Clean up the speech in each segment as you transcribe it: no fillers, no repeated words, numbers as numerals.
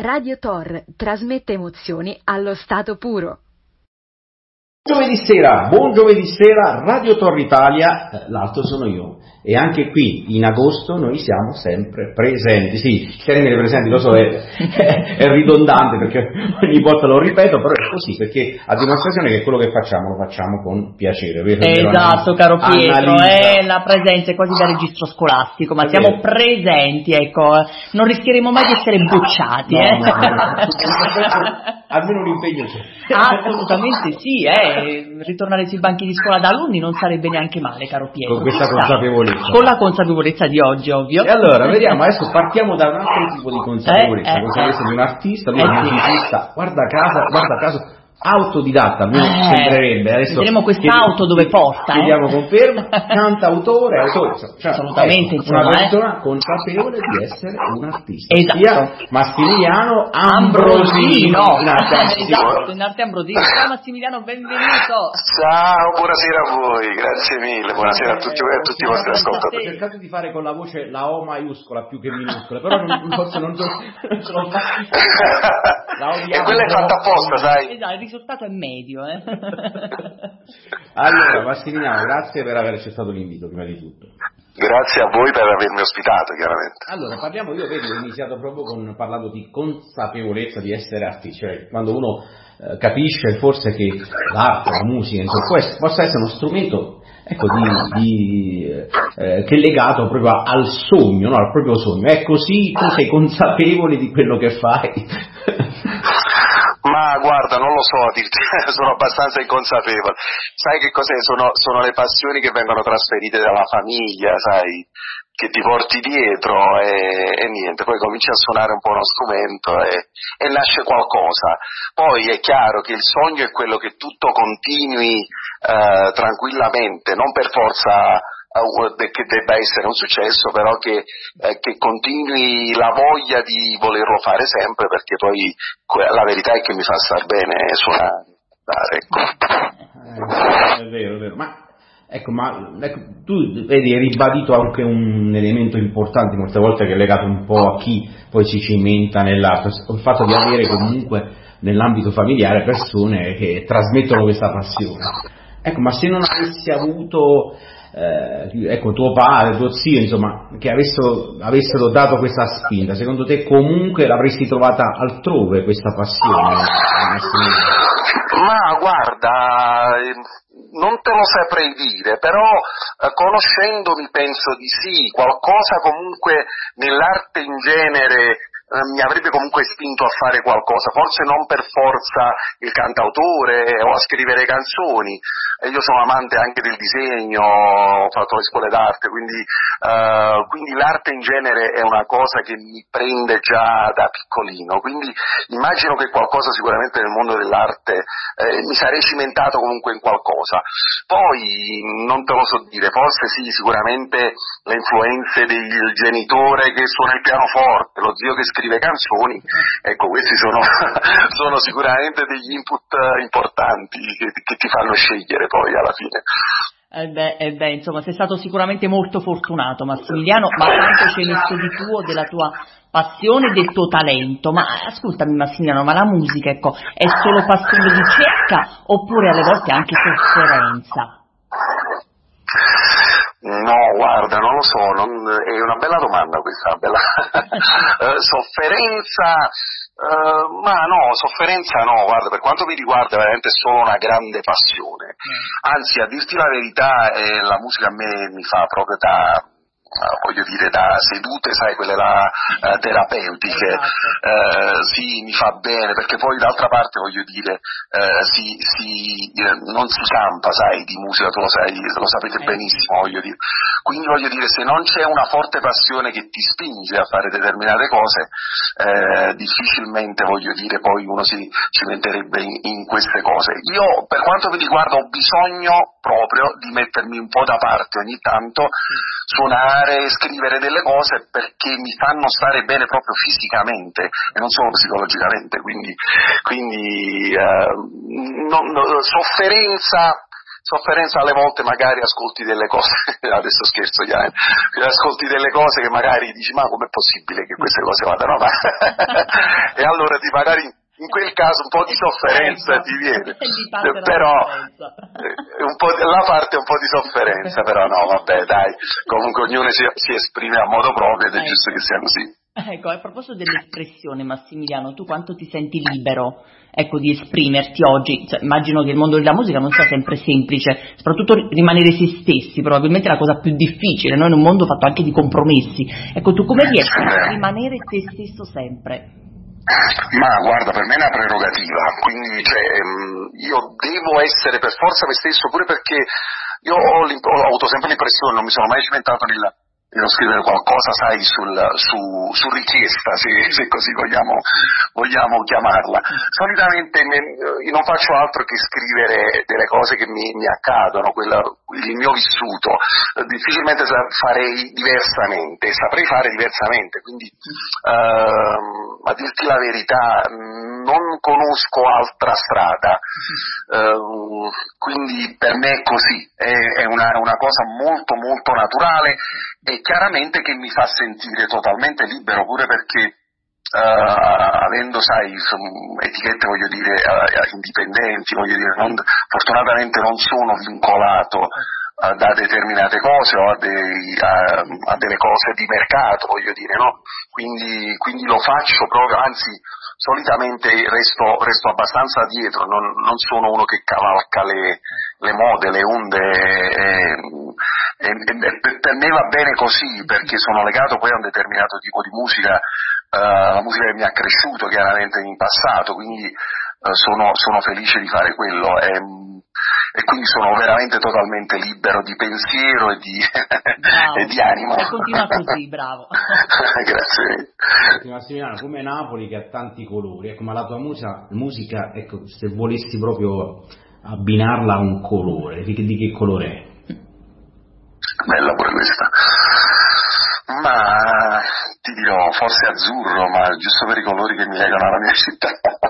Radio Tor trasmette emozioni allo stato puro. Buon giovedì sera, Radio Tor Italia, l'altro sono io. E anche qui in agosto noi siamo sempre presenti. Sì, il termine presenti lo so è ridondante perché ogni volta lo ripeto, però è così perché a dimostrazione che quello che facciamo lo facciamo con piacere, vero? Esatto, caro Pietro, la presenza è quasi da registro scolastico, ma siamo presenti, ecco, non rischieremo mai di essere bocciati. No. Almeno un impegno c'è. Assolutamente sì, ritornare sui banchi di scuola da alunni non sarebbe neanche male, caro Pietro. Con questa consapevolezza. Con la consapevolezza di oggi, ovvio. E allora, vediamo, adesso partiamo da un altro tipo di consapevolezza, consapevolezza di un artista, lui è un musicista, guarda caso, autodidatta, almeno sembrerebbe. Adesso vedremo quest'auto dove porta. Chiediamo conferma, cantautore, cioè, assolutamente, una persona consapevole di essere un artista. Esatto. Sia Massimiliano Ambrosino. Esatto, in arte Ambrosino. Ciao Massimiliano, benvenuto. Ciao, buonasera a voi, grazie mille, buonasera a tutti voi e a tutti i vostri ascoltatori. Ho cercato di fare con la voce la O maiuscola più che minuscola, però forse non ce l'ho fatta. E quella è fatta apposta, sai? Esatto, il risultato è medio. Allora, Massimiliano, grazie per aver accettato l'invito, prima di tutto. Grazie a voi per avermi ospitato, chiaramente. Allora, ho iniziato proprio parlando di consapevolezza di essere artisti, cioè quando uno capisce forse che l'arte, la musica, insomma, possa essere uno strumento, ecco, che è legato proprio al sogno, no? Al proprio sogno. È così, tu sei consapevole di quello che fai? Ma guarda, non lo so, sono abbastanza inconsapevole. Sai che cos'è? Sono le passioni che vengono trasferite dalla famiglia, sai, che ti porti dietro e niente, poi cominci a suonare un po' uno strumento e nasce qualcosa. Poi è chiaro che il sogno è quello che tutto continui tranquillamente, non per forza che debba essere un successo, però che continui la voglia di volerlo fare sempre, perché poi la verità è che mi fa star bene suonare, ecco. È vero, ma tu vedi, hai ribadito anche un elemento importante molte volte che è legato un po' a chi poi si cimenta nell'arte, il fatto di avere comunque nell'ambito familiare persone che trasmettono questa passione. Ecco, ma se non avessi avuto tuo padre, tuo zio, insomma, che avessero dato questa spinta, secondo te comunque l'avresti trovata altrove questa passione? Ma guarda, non te lo saprei dire, però conoscendomi penso di sì, qualcosa comunque nell'arte in genere mi avrebbe comunque spinto a fare qualcosa, forse non per forza il cantautore o a scrivere canzoni. Io sono amante anche del disegno, ho fatto le scuole d'arte, quindi l'arte in genere è una cosa che mi prende già da piccolino, quindi immagino che qualcosa sicuramente nel mondo dell'arte mi sarei cimentato comunque in qualcosa. Poi non te lo so dire, forse sì, sicuramente le influenze del genitore che suona il pianoforte, lo zio che scrive canzoni, ecco, questi sono sicuramente degli input importanti che ti fanno scegliere poi alla fine. Insomma, sei stato sicuramente molto fortunato, Massimiliano, ma quanto ci hai messo di tuo, della tua passione e del tuo talento. Ma ascoltami Massimiliano, ma la musica, ecco, è solo passione di ricerca oppure alle volte anche sofferenza? No, guarda, non lo so, è una bella domanda questa, sofferenza, sofferenza no, guarda, per quanto mi riguarda è veramente solo una grande passione, anzi a dirti la verità la musica a me mi fa proprio da sedute, sai, quelle là terapeutiche, sì, mi fa bene, perché poi d'altra parte voglio dire non si campa, sai, di musica, tu lo sai, lo sapete benissimo, voglio dire, quindi voglio dire, se non c'è una forte passione che ti spinge a fare determinate cose, difficilmente, voglio dire, poi uno si cimenterebbe in queste cose. Io, per quanto mi riguarda, ho bisogno proprio di mettermi un po' da parte ogni tanto, suonare, scrivere delle cose perché mi fanno stare bene proprio fisicamente e non solo psicologicamente, quindi sofferenza sofferenza alle volte magari ascolti delle cose, adesso scherzo chiaramente, ascolti delle cose che magari dici ma com'è possibile che queste cose vadano avanti? E allora magari in quel caso un po' di sofferenza ti viene, però la parte un po' di sofferenza, però no, vabbè dai, comunque ognuno si esprime a modo proprio ed è giusto che sia così. Ecco, a proposito dell'espressione, Massimiliano, tu quanto ti senti libero, ecco, di esprimerti oggi? Cioè, immagino che il mondo della musica non sia sempre semplice, soprattutto rimanere se stessi, probabilmente è la cosa più difficile, noi in un mondo fatto anche di compromessi. Ecco, tu come riesci a rimanere te stesso sempre? Ma guarda, per me è una prerogativa, quindi io devo essere per forza me stesso, pure perché io ho avuto sempre l'impressione, non mi sono mai cimentato nello scrivere qualcosa, sai, su richiesta, se così vogliamo chiamarla. Solitamente io non faccio altro che scrivere delle cose che mi accadono, il mio vissuto. Difficilmente farei diversamente, saprei fare diversamente, quindi a dirti la verità non conosco altra strada, quindi per me è così, è una cosa molto molto naturale e chiaramente che mi fa sentire totalmente libero, pure perché avendo, sai, etichette, voglio dire, indipendenti, voglio dire, fortunatamente non sono vincolato da determinate cose o a delle cose di mercato, voglio dire, no? Quindi lo faccio proprio, anzi solitamente resto abbastanza dietro, non sono uno che cavalca le mode, le onde, per me va bene così, perché sono legato poi a un determinato tipo di musica, la musica che mi ha cresciuto chiaramente in passato, quindi sono felice di fare quello e quindi sono veramente totalmente libero di pensiero e di animo. E continua così, bravo. Grazie. Massimiliano, come Napoli che ha tanti colori, ecco, ma la tua musica, ecco, se volessi proprio abbinarla a un colore, di che colore è? Bella pure questa. Ma ti dirò, forse azzurro, ma giusto per i colori che mi legano alla mia città.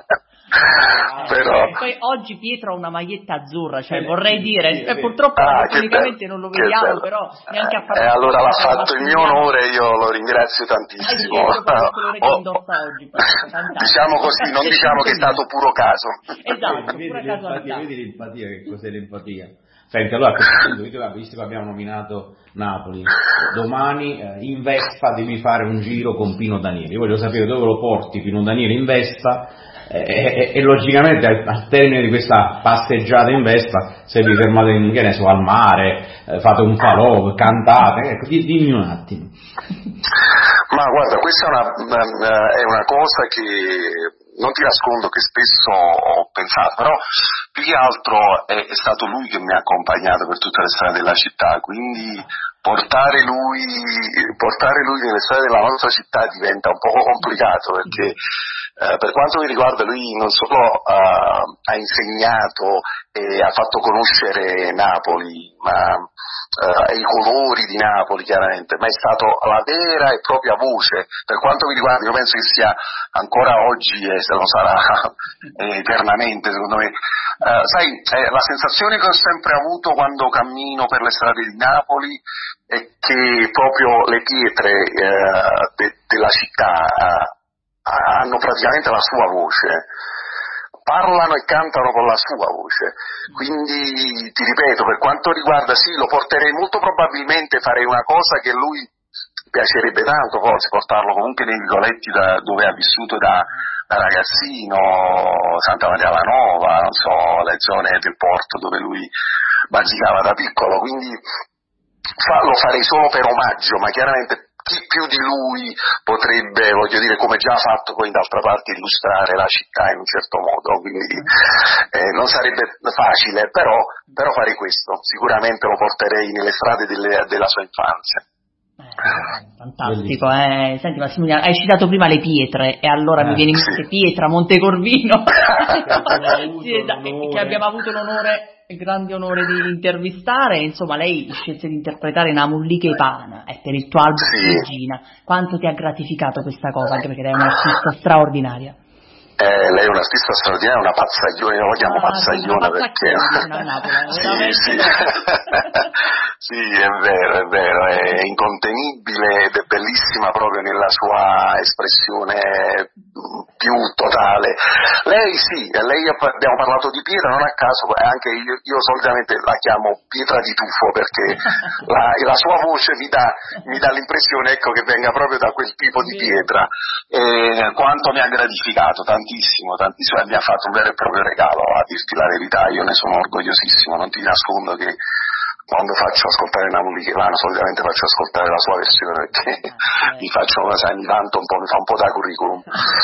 Però poi oggi Pietro ha una maglietta azzurra, cioè vorrei dire, purtroppo tecnicamente non lo vediamo, però neanche a fare allora l'ha fatto in mio onore, io lo ringrazio tantissimo. Il colore che indossa oggi, diciamo così, non diciamo che è stato puro caso. Esatto, vedi l'empatia, che cos'è l'empatia? Senti, allora a questo punto, visto che abbiamo nominato Napoli, domani in Vespa devi fare un giro con Pino Danieli. Io voglio sapere dove lo porti Pino Danieli in Vespa e logicamente al termine di questa passeggiata in Vespa, se vi fermate che ne so, al mare, fate un falò, cantate, ecco, dimmi un attimo. Ma guarda, questa è una cosa che non ti nascondo che spesso ho pensato, però più che altro è stato lui che mi ha accompagnato per tutte le strade della città, quindi portare lui nelle strade della nostra città diventa un po' complicato, perché per quanto mi riguarda lui non solo ha insegnato e ha fatto conoscere Napoli, ma i colori di Napoli chiaramente, ma è stato la vera e propria voce. Per quanto mi riguarda, io penso che sia ancora oggi e se lo sarà eternamente, secondo me. Sai, la sensazione che ho sempre avuto quando cammino per le strade di Napoli è che proprio le pietre della città hanno praticamente la sua voce, parlano e cantano con la sua voce, quindi ti ripeto, per quanto riguarda sì, lo porterei molto probabilmente, farei una cosa che lui piacerebbe tanto, forse portarlo comunque nei vicoletti dove ha vissuto da ragazzino, Santa Maria la Nova, non so, le zone del porto dove lui bazzicava da piccolo, quindi lo farei solo per omaggio, ma chiaramente chi più di lui potrebbe, voglio dire, come già ha fatto poi d'altra parte, illustrare la città in un certo modo, quindi non sarebbe facile, però farei questo, sicuramente lo porterei nelle strade della sua infanzia. Fantastico, Senti Massimiliano, hai citato prima le pietre e allora mi viene in mente Pietra Montecorvino che abbiamo avuto il grande onore di intervistare. Insomma, lei scelse di interpretare Namulliche Pana per il tuo album Regina. Quanto ti ha gratificato questa cosa, anche perché lei è un'artista straordinaria? Lei è un'artista straordinaria, una pazzaglione, io la chiamo pazzaglione perché... Sì, è vero, è incontenibile ed è bellissima proprio nella sua espressione più totale. Lei abbiamo parlato di pietra, non a caso, anche io solitamente la chiamo pietra di tuffo perché la sua voce mi dà l'impressione, ecco, che venga proprio da quel tipo di pietra. Quanto mi ha gratificato, tantissimo, e mi ha fatto un vero e proprio regalo, a dirti la verità, io ne sono orgogliosissimo, non ti nascondo che quando faccio ascoltare Napoli Chevano solitamente faccio ascoltare la sua versione perché mi faccio, sai, mi fa un po' da curriculum.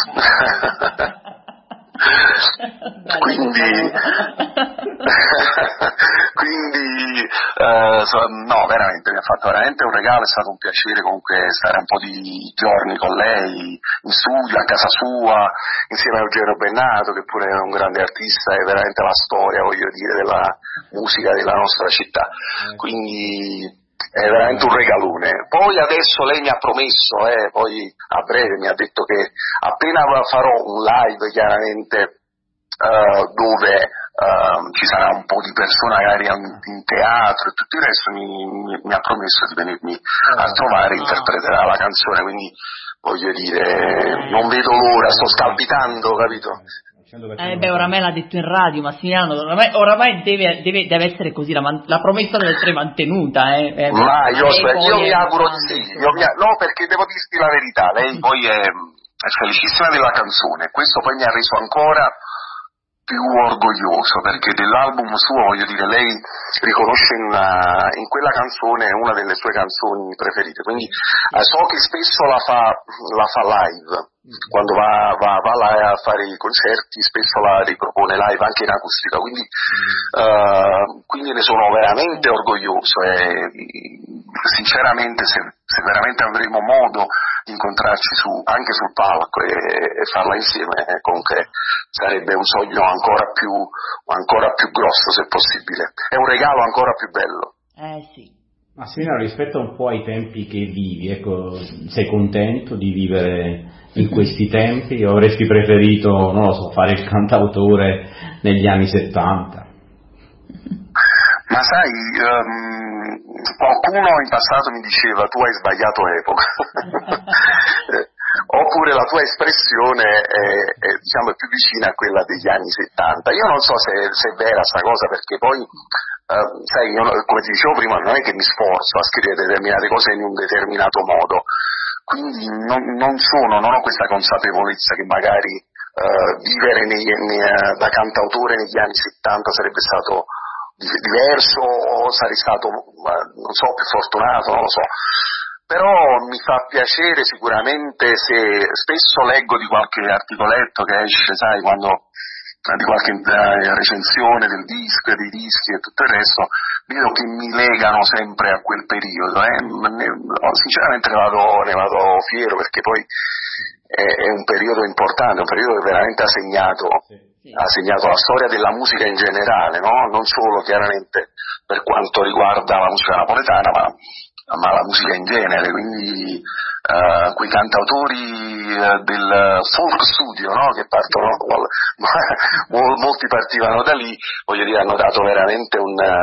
No, veramente mi ha fatto veramente un regalo, è stato un piacere comunque stare un po' di giorni con lei in studio, a casa sua, insieme a Eugenio Bennato, che pure è un grande artista, è veramente la storia, voglio dire, della musica della nostra città, quindi è veramente un regalone. Poi adesso lei mi ha promesso, poi a breve mi ha detto che appena farò un live chiaramente dove ci sarà un po' di persone magari in teatro e tutto il resto, mi ha promesso di venirmi a trovare e interpreterà la canzone, quindi voglio dire, non vedo l'ora, sto scalpitando, capito? Oramai l'ha detto in radio Massimiliano, oramai deve essere così, la promessa deve essere mantenuta. Ma io mi auguro di sì, no, perché devo dirti la verità, lei poi è felicissima della canzone, questo poi mi ha reso ancora più orgoglioso, perché dell'album suo, voglio dire, lei riconosce in quella canzone una delle sue canzoni preferite, quindi so che spesso la fa live, quando va a fare i concerti spesso la ripropone live anche in acustica, quindi ne sono veramente orgoglioso e sinceramente se veramente avremo modo di incontrarci anche sul palco e farla insieme, comunque sarebbe un sogno ancora più grosso, se possibile, è un regalo ancora più bello. Sì. Massimiliano, rispetto un po' ai tempi che vivi, ecco, sei contento di vivere in questi tempi o avresti preferito, non lo so, fare il cantautore negli anni 70? Ma sai, qualcuno in passato mi diceva tu hai sbagliato epoca, oppure la tua espressione è più vicina a quella degli anni 70. Io non so se è vera sta cosa, perché poi sai, io, come ti dicevo prima, non è che mi sforzo a scrivere determinate cose in un determinato modo, quindi non ho questa consapevolezza che magari vivere da cantautore negli anni 70 sarebbe stato diverso o sarei stato, non so, più fortunato, non lo so. Però mi fa piacere sicuramente se spesso leggo di qualche articoletto che esce, sai, quando di qualche recensione del disco, dei dischi e tutto il resto, vedo che mi legano sempre a quel periodo, sinceramente ne vado fiero, perché poi è un periodo importante, un periodo che veramente ha segnato la storia della musica in generale, no? Non solo chiaramente per quanto riguarda la musica napoletana, ma la musica in genere, quindi quei cantautori del folk studio, no? Che partono, molti partivano da lì, voglio dire, hanno dato veramente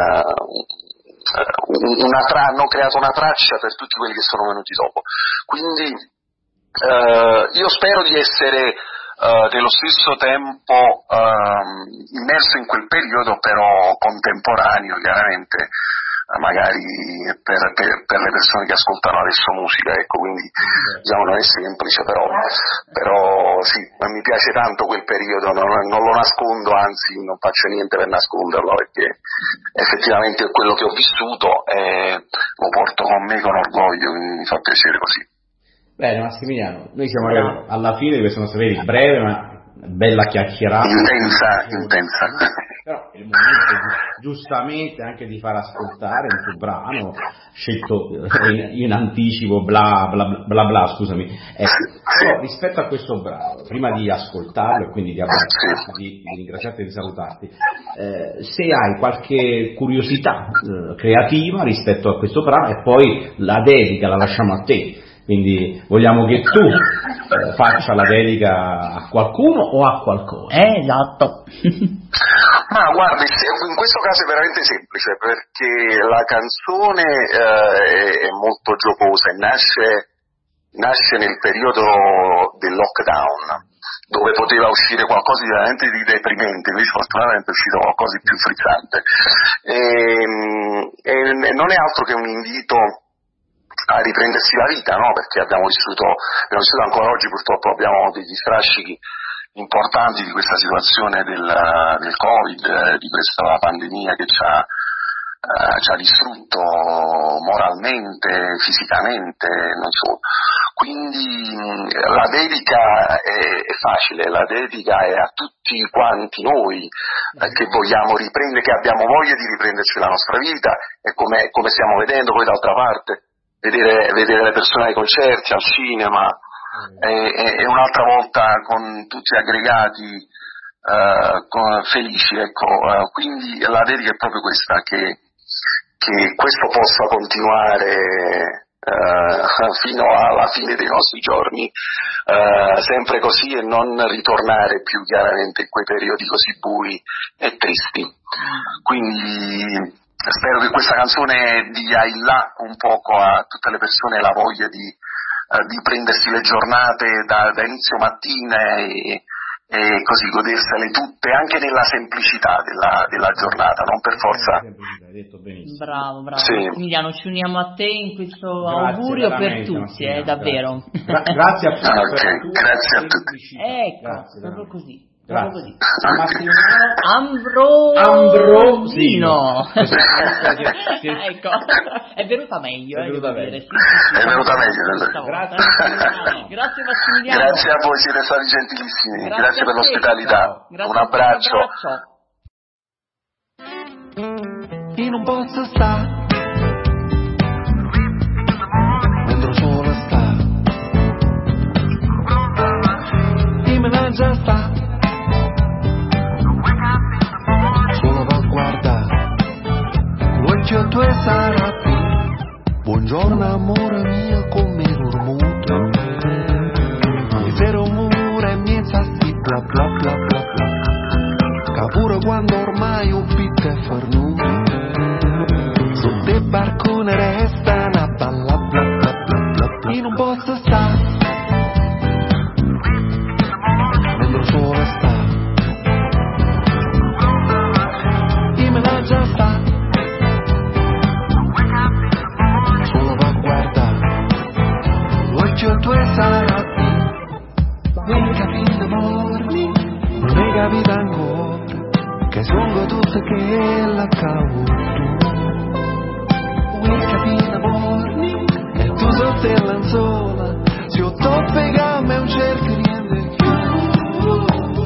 hanno creato una traccia per tutti quelli che sono venuti dopo, quindi io spero di essere dello stesso tempo immerso in quel periodo, però contemporaneo chiaramente, magari per le persone che ascoltano adesso musica, ecco, quindi diciamo non è semplice, però sì, mi piace tanto quel periodo, non lo nascondo, anzi non faccio niente per nasconderlo, perché effettivamente è quello che ho vissuto e lo porto con me con orgoglio, quindi mi fa piacere così. Bene Massimiliano, noi siamo arrivati alla fine di questo nostro video, breve ma bella chiacchierata. Intensa. Però è il momento giustamente anche di far ascoltare un tuo brano scelto in anticipo, bla scusami. Però rispetto a questo brano, prima di ascoltarlo e quindi di abbracciarti, di ringraziarti e di salutarti, se hai qualche curiosità creativa rispetto a questo brano, e poi la dedica la lasciamo a te. Quindi vogliamo che tu faccia la dedica a qualcuno o a qualcosa. Esatto. Ma guardi, in questo caso è veramente semplice, perché la canzone è molto giocosa e nasce nel periodo del lockdown, dove poteva uscire qualcosa di veramente di deprimente, invece fortunatamente è uscito qualcosa di più frizzante. E non è altro che un invito a riprendersi la vita, no? Perché abbiamo vissuto ancora oggi, purtroppo abbiamo degli strascichi importanti di questa situazione del Covid, di questa pandemia che ci ha distrutto moralmente, fisicamente, non so. Quindi la dedica è facile, la dedica è a tutti quanti noi che vogliamo riprendere, che abbiamo voglia di riprenderci la nostra vita, e come stiamo vedendo poi d'altra parte, vedere le persone ai concerti, al cinema, e un'altra volta con tutti aggregati felici, ecco. Quindi la dedica è proprio questa, che questo possa continuare fino alla fine dei nostri giorni, sempre così, e non ritornare più chiaramente in quei periodi così bui e tristi. Quindi spero che questa canzone dia il là un poco a tutte le persone la voglia di prendersi le giornate da inizio mattina e così godersele tutte, anche nella semplicità della giornata, non per forza. Hai detto benissimo. Bravo. Sì. Emiliano, ci uniamo a te in questo Grazie, augurio per tutti, Massimiliano, davvero. Grazie a tutti. Ok, grazie a tutti. Ecco, Grazie, proprio veramente. così. Grazie. Proprio così. Ambrosino. Ecco, è venuta meglio. È venuta meglio. Dire. Sì. È venuta meglio. Grazie. Grazie Massimiliano. Grazie a voi, siete stati gentilissimi. Grazie per a te. l'ospitalità. Grazie, Un abbraccio. Io non posso stare mentre solo sta, e me ne già sta solo per guardare l'occhio tu e sarà qui. Buongiorno amore mio, come dormuto mi zero mura e miezza sti bla bla bla bla bla, che pure quando ormai ho pitto e farnuto sotto il barcone resta una balla bla bla bla bla bla. Io non posso stare mentre solo sta, io me la già sta solo per guardare l'occhio tuo sarà qui. Non capito morni, non hai capito ancora che sono tutte che la cavo. Capita morning e tu sotto il lenzuola, se io toppe gambe un cerco niente più.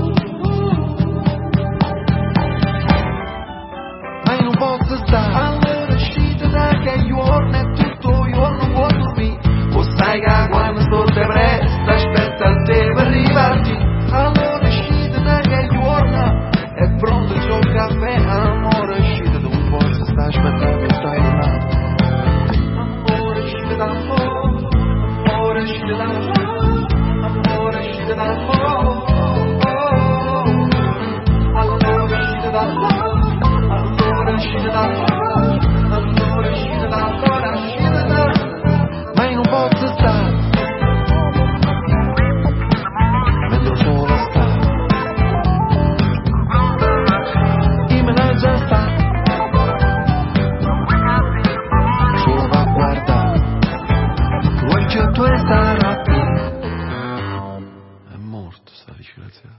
Ma io non posso stare allora uscita da che giorno e tutto io non può dormire, o stai che quando sto te presto aspetta il te per arrivarti. Allora uscita da che giorno è pronto il suo caffè, amore uscita da un posto sta aspettando e stai là. Ma io non posso stare mentre solo sta, io me la già sta solo va a guardare l'occhio tu e sarà qui. È morto, sta disgraziato.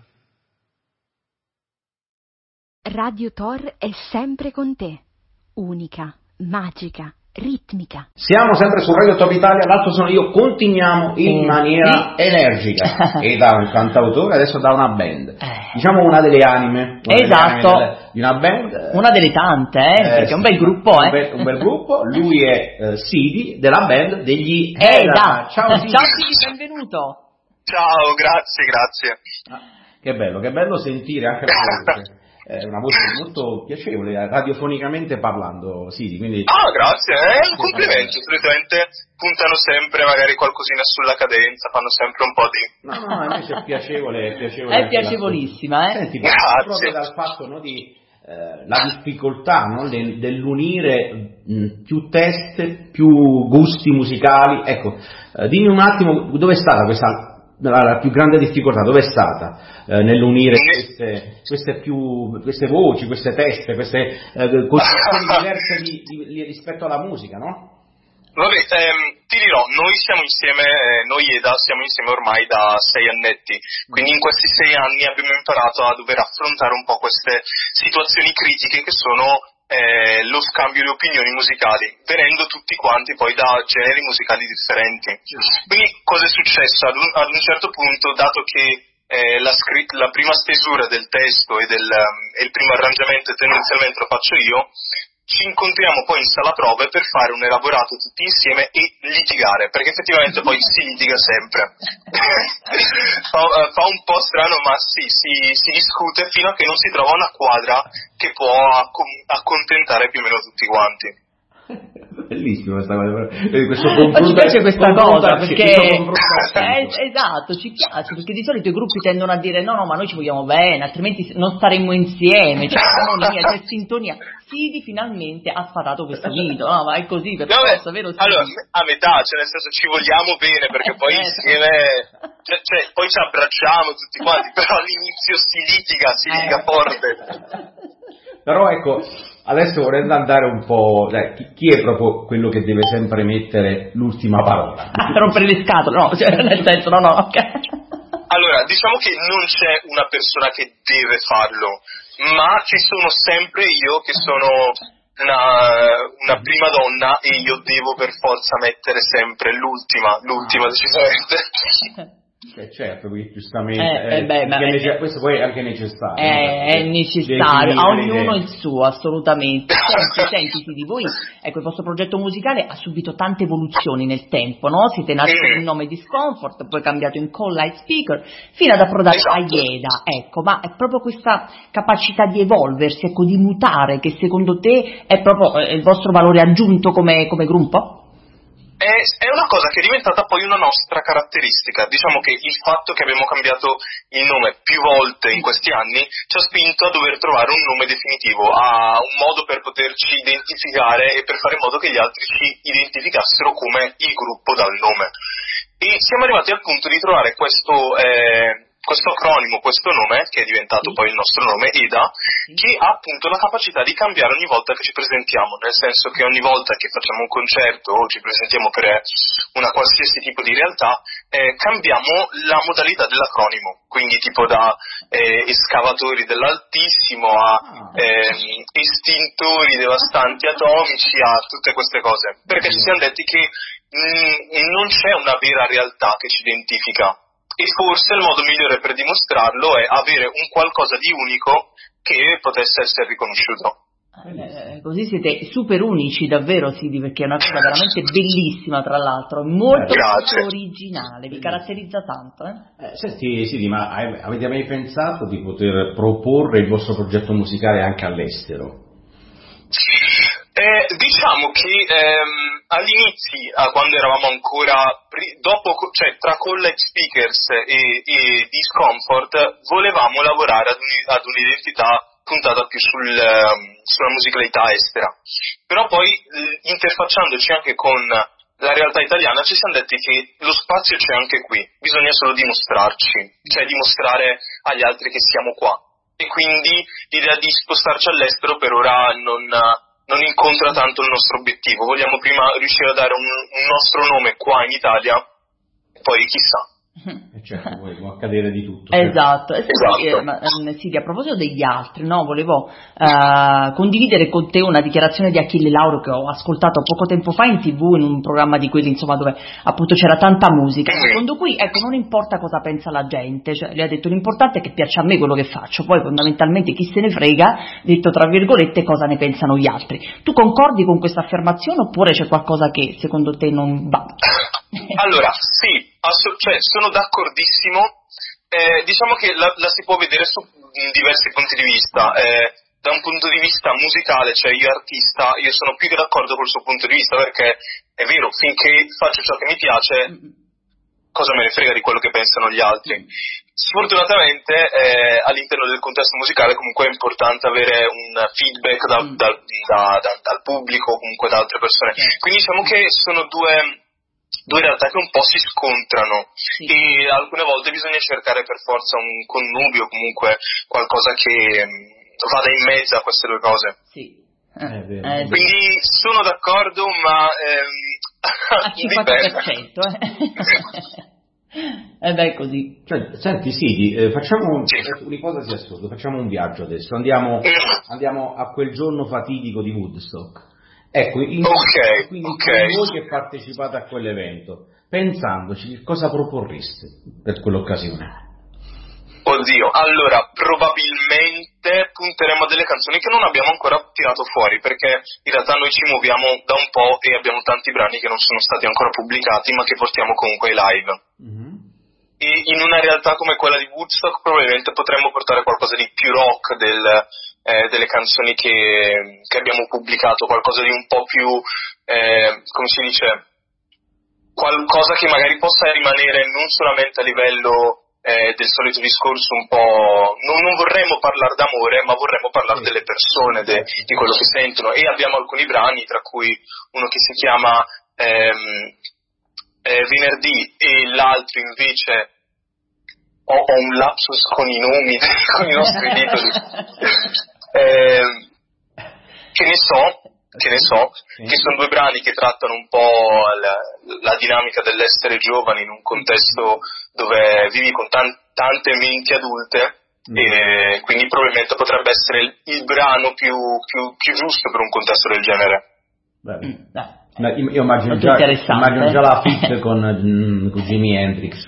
Radio Tor è sempre con te, unica, magica, ritmica. Siamo sempre su Radio Top Italia, l'altro sono io, continuiamo in maniera energica e da un cantautore, adesso da una band, diciamo una delle anime, Esatto. di una band, una delle tante, perché è un bel gruppo, un bel gruppo. Lui è Sidi della band degli Eda. Ciao Sidi. Ciao Sidi, benvenuto. Ciao, grazie. Che bello sentire anche la voce. una voce molto piacevole, radiofonicamente parlando, Sidi, quindi... Grazie, è un complimento, solitamente puntano sempre magari qualcosina sulla cadenza, fanno sempre un po' di... No, invece è piacevole. È piacevolissima, Senti, grazie. proprio dal fatto, no, di la difficoltà, no, dell'unire più teste, più gusti musicali, ecco, dimmi un attimo dove è stata la più grande difficoltà, dove è stata nell'unire queste voci, queste teste, queste concezioni diverse rispetto alla musica, no? Vabbè, ti dirò, noi siamo insieme, noi EDA siamo insieme ormai da 6 annetti, quindi in questi 6 anni abbiamo imparato a dover affrontare un po' queste situazioni critiche che sono lo scambio di opinioni musicali, venendo tutti quanti poi da generi musicali differenti. Quindi cosa è successo? Ad un certo punto, dato che la prima stesura del testo e il primo arrangiamento tendenzialmente lo faccio io, ci incontriamo poi in sala prove per fare un elaborato tutti insieme e litigare, perché effettivamente poi si litiga sempre. Fa un po' strano, ma sì, si discute fino a che non si trova una quadra che può accontentare più o meno tutti quanti. Bellissimo questa cosa. Ma ci piace questa cosa perché esatto, ci piace, perché di solito i gruppi tendono a dire no, ma noi ci vogliamo bene, altrimenti non staremmo insieme, c'è armonia, c'è sintonia. Sidi finalmente ha sfatato questo mito, no, ma è così per forza, vero? Sidi? Allora, a metà, cioè nel senso ci vogliamo bene, perché poi insieme cioè poi ci abbracciamo tutti quanti, però all'inizio si litiga forte. Però ecco, adesso vorrei andare un po', chi è proprio quello che deve sempre mettere l'ultima parola? Rompere le scatole, no, cioè, nel senso, no, ok. Allora, diciamo che non c'è una persona che deve farlo, ma ci sono sempre io che sono una prima donna e io devo per forza mettere sempre l'ultima decisamente. Certo, perché giustamente questo poi è anche necessario. È necessario, a ognuno il suo, assolutamente. Senti, di voi, ecco, il vostro progetto musicale ha subito tante evoluzioni nel tempo, no? Siete nati con il nome Discomfort, poi cambiato in Call Light Speaker, fino ad approdare a Ieda, ecco, ma è proprio questa capacità di evolversi, ecco, di mutare, che secondo te è proprio il vostro valore aggiunto come gruppo? È una cosa che è diventata poi una nostra caratteristica. Diciamo che il fatto che abbiamo cambiato il nome più volte in questi anni ci ha spinto a dover trovare un nome definitivo, a un modo per poterci identificare e per fare in modo che gli altri ci identificassero come il gruppo dal nome. E siamo arrivati al punto di trovare questo acronimo, questo nome, che è diventato poi il nostro nome, EDA, che ha appunto la capacità di cambiare ogni volta che ci presentiamo, nel senso che ogni volta che facciamo un concerto o ci presentiamo per una qualsiasi tipo di realtà, cambiamo la modalità dell'acronimo, quindi tipo da escavatori dell'altissimo a estintori devastanti atomici a tutte queste cose, perché ci siamo detti che non c'è una vera realtà che ci identifica. E forse il modo migliore per dimostrarlo è avere un qualcosa di unico che potesse essere riconosciuto. Così siete super unici, davvero, Sidi, perché è una cosa veramente bellissima, tra l'altro, molto originale, vi caratterizza tanto. Senti, Sidi, ma avete mai pensato di poter proporre il vostro progetto musicale anche all'estero? Diciamo che all'inizio, quando eravamo ancora tra Call Light Speakers e Discomfort, volevamo lavorare ad un'identità puntata più sulla musicalità estera, però poi interfacciandoci anche con la realtà italiana ci siamo detti che lo spazio c'è anche qui, bisogna solo dimostrarci, cioè dimostrare agli altri che siamo qua, e quindi l'idea di spostarci all'estero per ora non incontra tanto il nostro obiettivo. Vogliamo prima riuscire a dare un nostro nome qua in Italia, poi chissà. Certo, poi può accadere di tutto. Esatto. Sì, a proposito degli altri, no, volevo condividere con te una dichiarazione di Achille Lauro che ho ascoltato poco tempo fa in TV, in un programma di quelli, insomma, dove appunto c'era tanta musica, secondo cui, ecco, non importa cosa pensa la gente, cioè, lui ha detto l'importante è che piaccia a me quello che faccio, poi fondamentalmente chi se ne frega, detto tra virgolette, cosa ne pensano gli altri. Tu concordi con questa affermazione oppure c'è qualcosa che secondo te non va? Allora, sì, sono d'accordissimo. Diciamo che la si può vedere su diversi punti di vista. Da un punto di vista musicale, cioè io artista, io sono più che d'accordo col suo punto di vista, perché è vero, finché faccio ciò che mi piace, cosa me ne frega di quello che pensano gli altri. Sfortunatamente all'interno del contesto musicale comunque è importante avere un feedback dal pubblico, comunque da altre persone. Quindi diciamo che sono due realtà che un po' si scontrano, e alcune volte bisogna cercare per forza un connubio, comunque qualcosa che vada in mezzo a queste due cose. Quindi sono d'accordo, ma al 50%. Ed è così. Cioè, senti Sidi, facciamo un'ipotesi assurda, facciamo un viaggio adesso, andiamo a quel giorno fatidico di Woodstock. Ecco, quindi voi che partecipate a quell'evento, pensandoci, cosa proporreste per quell'occasione? Oddio, allora probabilmente punteremo a delle canzoni che non abbiamo ancora tirato fuori, perché in realtà noi ci muoviamo da un po' e abbiamo tanti brani che non sono stati ancora pubblicati, ma che portiamo comunque ai live. E in una realtà come quella di Woodstock probabilmente potremmo portare qualcosa di più rock delle canzoni che abbiamo pubblicato, qualcosa di un po' più, come si dice, qualcosa che magari possa rimanere non solamente a livello del solito discorso un po', non vorremmo parlare d'amore, ma vorremmo parlare delle persone, di quello che sentono, e abbiamo alcuni brani, tra cui uno che si chiama Venerdì, e l'altro invece ho un lapsus con i nomi, con i nostri titoli, che ne so, che sono due brani che trattano un po' la dinamica dell'essere giovani in un contesto dove vivi con tante menti adulte, e quindi probabilmente potrebbe essere il brano più giusto per un contesto del genere. Io immagino già la fit con Jimi Hendrix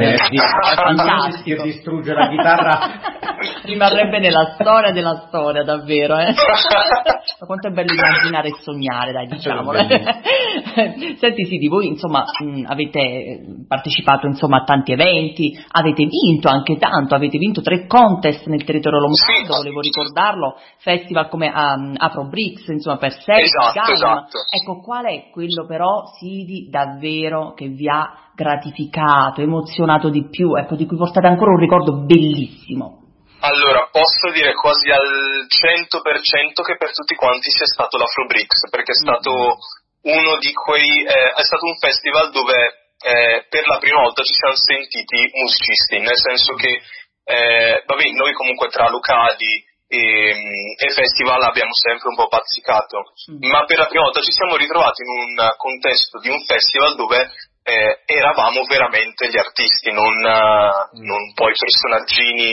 che distrugge la chitarra. Rimarrebbe nella storia della storia, davvero, Ma quanto è bello immaginare e sognare, dai, diciamolo. Senti Sidi, voi insomma avete partecipato insomma a tanti eventi, avete vinto anche tanto, avete vinto 3 contest nel territorio lombardo, volevo ricordarlo, festival come Afrobricks, insomma, per esatto. Ecco, qual è quello però, Sidi, davvero che vi ha gratificato, emozionato di più, ecco, di cui portate ancora un ricordo bellissimo? Allora, posso dire quasi al 100% che per tutti quanti sia stato l'Afrobricks, perché è stato uno di quei, è stato un festival dove per la prima volta ci siamo sentiti musicisti, nel senso che, noi comunque tra locali e festival abbiamo sempre un po' bazzicato, ma per la prima volta ci siamo ritrovati in un contesto di un festival dove eravamo veramente gli artisti, non poi personaggini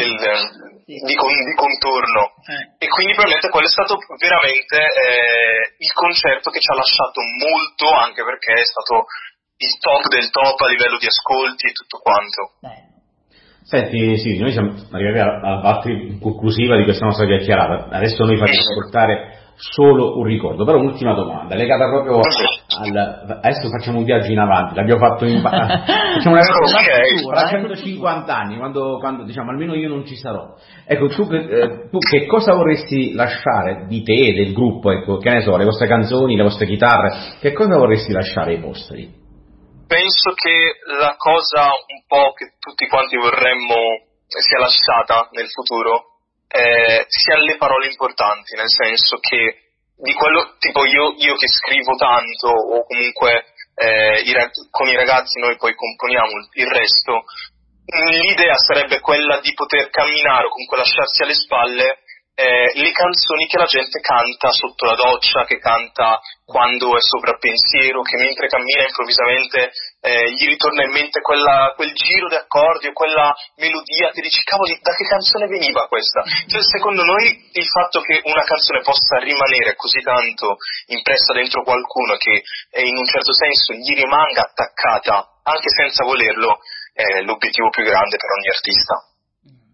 di contorno, e quindi probabilmente quello è stato veramente il concerto che ci ha lasciato molto, anche perché è stato il top del top a livello di ascolti e tutto quanto. Senti, sì, noi siamo arrivati alla parte conclusiva di questa nostra chiacchierata. Adesso noi facciamo ascoltare solo un ricordo, però un'ultima domanda legata proprio adesso facciamo un viaggio in avanti, l'abbiamo fatto facciamo tra 150 anni, quando diciamo almeno io non ci sarò. Ecco, tu che cosa vorresti lasciare di te, del gruppo, ecco, che ne so, le vostre canzoni, le vostre chitarre, che cosa vorresti lasciare ai posteri? Penso che la cosa un po' che tutti quanti vorremmo sia lasciata nel futuro siano le parole importanti, nel senso che di quello, tipo io che scrivo tanto, o comunque con i ragazzi noi poi componiamo il resto, l'idea sarebbe quella di poter camminare o comunque lasciarsi alle spalle le canzoni che la gente canta sotto la doccia, che canta quando è sopra pensiero, che mentre cammina improvvisamente gli ritorna in mente quel giro di accordi o quella melodia che dici cavoli, da che canzone veniva questa? Cioè, secondo noi il fatto che una canzone possa rimanere così tanto impressa dentro qualcuno che in un certo senso gli rimanga attaccata anche senza volerlo è l'obiettivo più grande per ogni artista.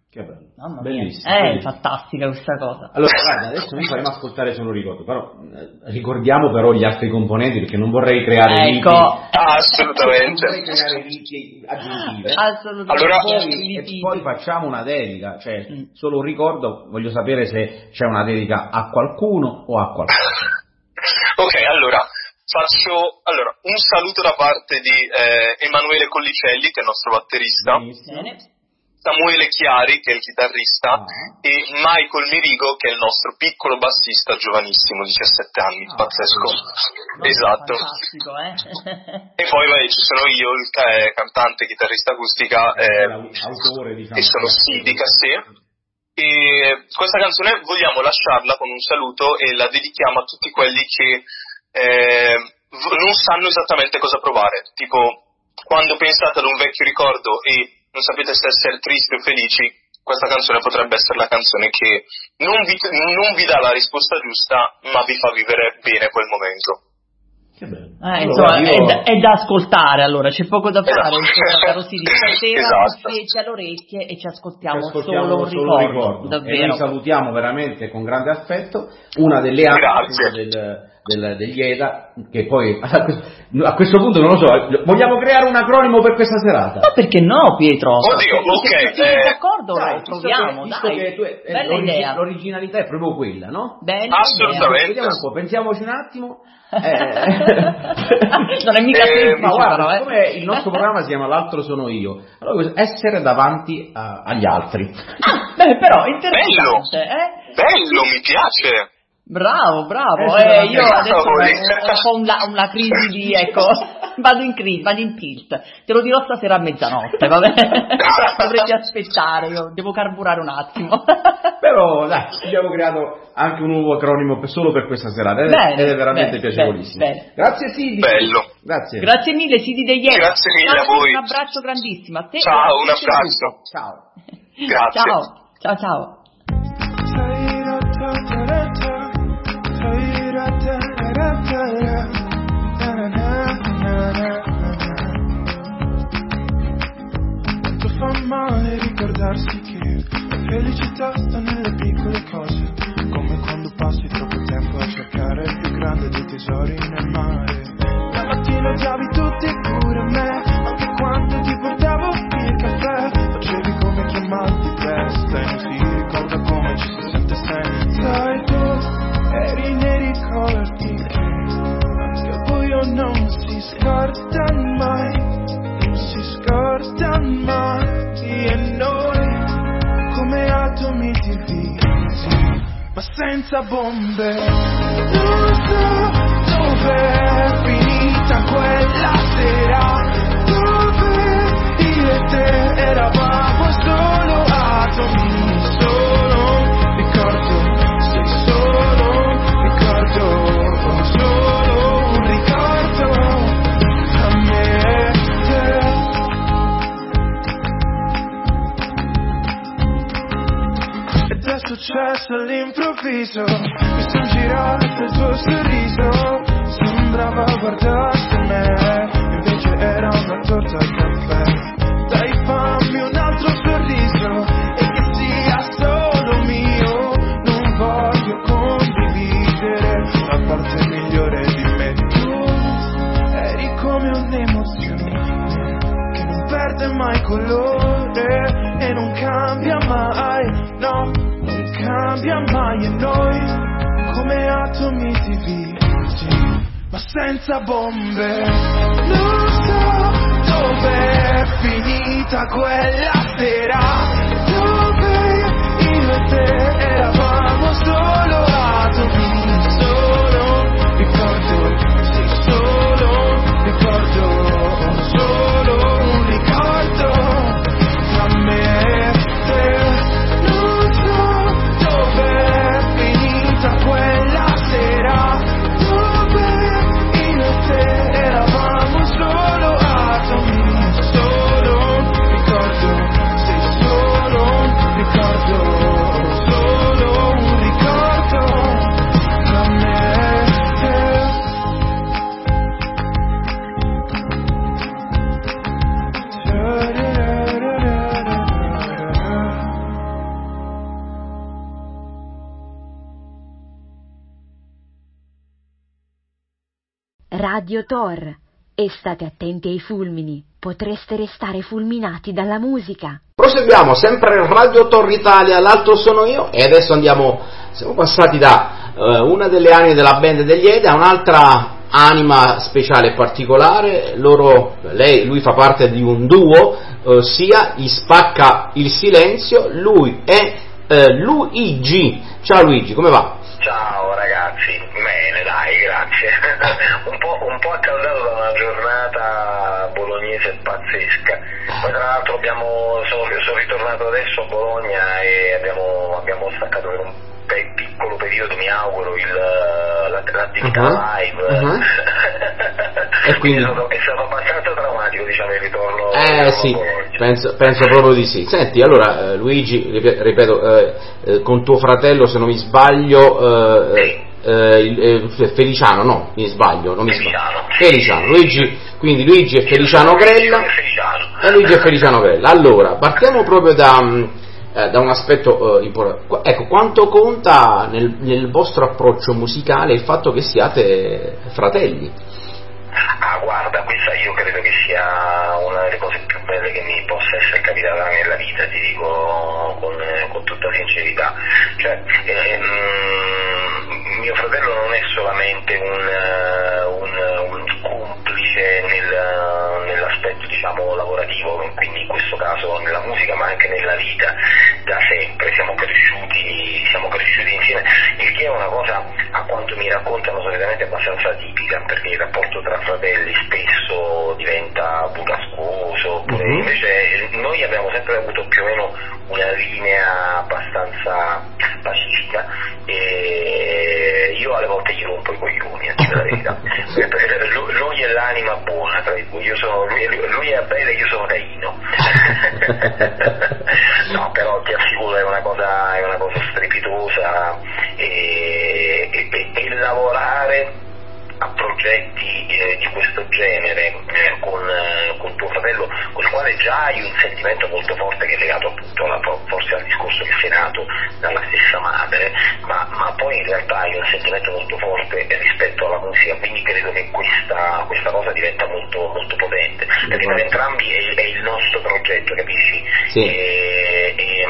Che bello. Mamma bellissimo, mia. bellissimo. Fantastica questa cosa. Allora, guarda, adesso noi faremo ascoltare solo ricordo, però ricordiamo però gli altri componenti, perché non vorrei creare riti. Assolutamente. Non vorrei creare riti aggiuntive. Assolutamente. Allora, E poi facciamo una dedica, cioè solo un ricordo, voglio sapere se c'è una dedica a qualcuno o a qualcosa. Ok, allora faccio un saluto da parte di Emanuele Collicelli, che è il nostro batterista, Bene. Samuele Chiari, che è il chitarrista, e Michael Mirigo, che è il nostro piccolo bassista giovanissimo, 17 anni, pazzesco. Esatto. Fantastico, E poi ci sono io, il cantante, chitarrista acustica, Autore, diciamo. e sono Sidica, sì. E questa canzone vogliamo lasciarla con un saluto e la dedichiamo a tutti quelli che non sanno esattamente cosa provare, tipo quando pensate ad un vecchio ricordo e non sapete se essere tristi o felici, questa canzone potrebbe essere la canzone che non vi dà la risposta giusta, ma vi fa vivere bene quel momento. Che bello. Insomma, è da ascoltare, allora c'è poco da fare, caro Sidi, stasera Esatto. cuffietti alle orecchie e ci ascoltiamo Solo solo un un ricordo. ricordo, E davvero. noi salutiamo veramente con grande affetto una delle anime degli EDA, che poi a questo punto non lo so, vogliamo creare un acronimo per questa serata? Ma perché no, Pietro? Oddio, ok. Se siete d'accordo, Dai, lo proviamo, visto dai. che Bella idea. l'originalità è proprio quella, no? Bella Assolutamente. Vediamo un po', pensiamoci un attimo. Non è mica semplice, ma guarda, però, siccome il nostro programma si chiama L'altro sono io, allora essere davanti agli altri. Beh, però interessante, Bello, mi piace. Bravo. Io adesso ho una crisi di, vado in crisi, vado in tilt. Te lo dirò stasera a mezzanotte, vabbè. Dovresti aspettare, io devo carburare un attimo. Però dai, abbiamo creato anche un nuovo acronimo solo per questa serata ed è veramente piacevolissimo. Bene. Grazie Sidi. Bello. Grazie Mille Sidi degli Ieri. Grazie mille a voi. Un abbraccio grandissimo a te. Ciao, un abbraccio. Ciao. Grazie. Ciao. Quanto fa male ricordarsi che la felicità sta nelle piccole cose, come quando passi troppo tempo a cercare il più grande dei tesori nel mare. La mattina odiavi tutti pure me, anche quando ti portavo il caffè, facevi come chiamarti testa e non si ricorda come ci si sente senza il tuo. Eri nei ricordi che anche al buio non si scorda mai, non si scorda mai. E noi come atomi divisi, ma senza bombe. Non so dove è finita quella sera, dove io e te eravamo solo atomi, solo ricordo. Solo un ricordo tra me e te. Ed è successo all'improvviso, mi son girato il tuo sorriso, sembrava guardarti me, invece era una torta al caffè. Dai, fammi un altro sorriso e che sia solo mio, non voglio condividere la parte migliore di me. Tu eri come un'emozione che non perde mai colore e non cambia mai, no, non cambia mai. E noi come atomi divisi, ma senza bombe. Non so dove è finita quella sera, dove io e te eravamo solo atomi, solo ricordo, sì, solo ricordo, solo un ricordo tra me e te. Non so dove è finita quella sera, dove io e te eravamo solo atomi, solo ricordo, sì, solo Radio Tor. E state attenti ai fulmini, potreste restare fulminati dalla musica. Proseguiamo, sempre Radio Tor Italia, l'altro sono io, e adesso siamo passati da una delle anime della band degli Ede a un'altra anima speciale e particolare. Lui fa parte di un duo, ossia gli spacca il silenzio. Lui è Luigi. Ciao Luigi, come va? Ciao ragazzi, bene dai, grazie. un po' accaldato da una giornata bolognese pazzesca. Poi tra l'altro sono ritornato adesso a Bologna e abbiamo staccato per un piccolo periodo, mi auguro, l'attività live. E quindi è stato abbastanza traumatico, diciamo, il ritorno. Sì, penso proprio di sì. Senti, allora Luigi, ripeto, con tuo fratello, se non mi sbaglio, Feliciano, no, mi sbaglio, non mi sbaglio. Feliciano, Luigi e Feliciano Grella. Luigi e Feliciano Grella. Allora, partiamo proprio da un aspetto importante. Ecco, quanto conta nel vostro approccio musicale il fatto che siate fratelli? Guarda, questa io credo che sia una delle cose più belle che mi possa essere capitata nella vita, ti dico con tutta sincerità. Cioè, mio fratello non è solamente un complice nell'aspetto, diciamo, lavorativo, quindi in questo caso nella musica, ma anche nella vita da sempre. Siamo cresciuti insieme, il che è una cosa, a quanto mi raccontano, solitamente abbastanza tipica, perché il rapporto tra fratelli spesso diventa burrascoso, invece noi abbiamo sempre avuto più o meno una linea abbastanza pacifica, e io alle volte gli rompo i coglioni, a dire la verità. Lui è l'anima buona, tra cui lui è Abele e io sono Caino. No, però ti assicuro è una cosa strepitosa, e lavorare a progetti di questo genere con tuo fratello, con il quale già hai un sentimento molto forte che è legato appunto forse al discorso che sei nato dalla stessa madre, ma poi in realtà hai un sentimento molto forte rispetto alla musica, quindi credo che questa cosa diventa molto, molto potente, perché per entrambi è il nostro progetto, capisci? Sì. E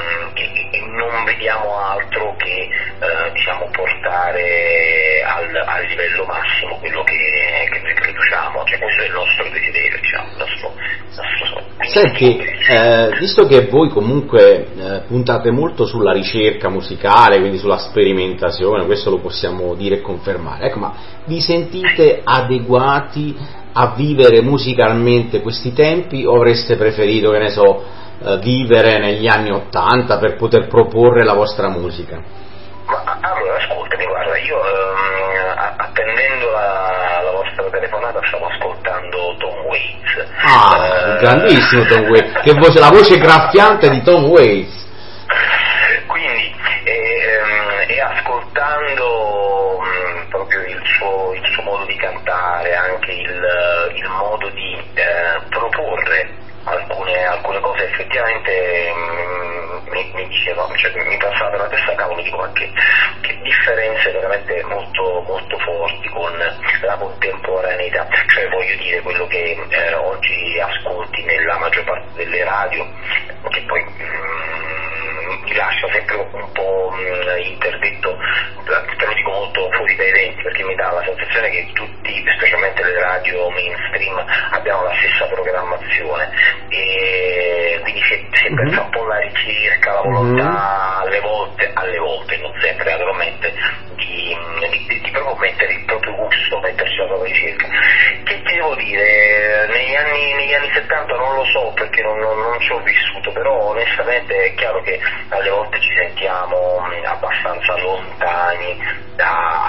non vediamo altro che diciamo portare al livello massimo quello che noi produciamo, cioè questo è il nostro desiderio, diciamo, il nostro sogno. Senti, visto che voi comunque puntate molto sulla ricerca musicale, quindi sulla sperimentazione, questo lo possiamo dire e confermare, ecco, ma vi sentite adeguati a vivere musicalmente questi tempi, o avreste preferito, che ne so, vivere negli anni '80 per poter proporre la vostra musica? Ma allora ascoltami, guarda, io attendendo la vostra telefonata stavo ascoltando Tom Waits. Grandissimo Tom Waits, la voce graffiante di Tom Waits. Quindi e ascoltando proprio il suo modo di cantare, anche il modo di proporre alcune cose, effettivamente mi dicevo, cioè, mi passava per la testa, cavolo, mi dico, ma che differenze veramente molto, molto forti con la contemporaneità, cioè voglio dire, quello che oggi ascolti nella maggior parte delle radio, che poi mi lascia sempre un po' interdetto, te lo dico molto fuori dai denti, perché mi dà la sensazione che tutti, specialmente le radio mainstream, abbiamo la stessa programmazione, e quindi si pensa un po' la ricerca, la volontà, alle volte, non sempre naturalmente, di proprio mettere il proprio gusto, metterci la propria ricerca. Che ti devo dire, negli anni 70 non lo so, perché non ci ho vissuto, però onestamente è chiaro che alle volte ci sentiamo abbastanza lontani da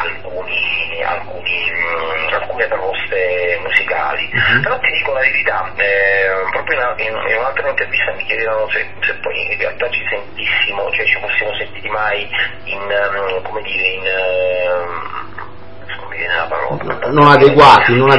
alcune proposte musicali. Però ti dico la verità, proprio in un'altra intervista mi chiedevano se poi in realtà ci sentissimo, cioè ci fossimo sentiti mai come viene la parola? Non adeguati, non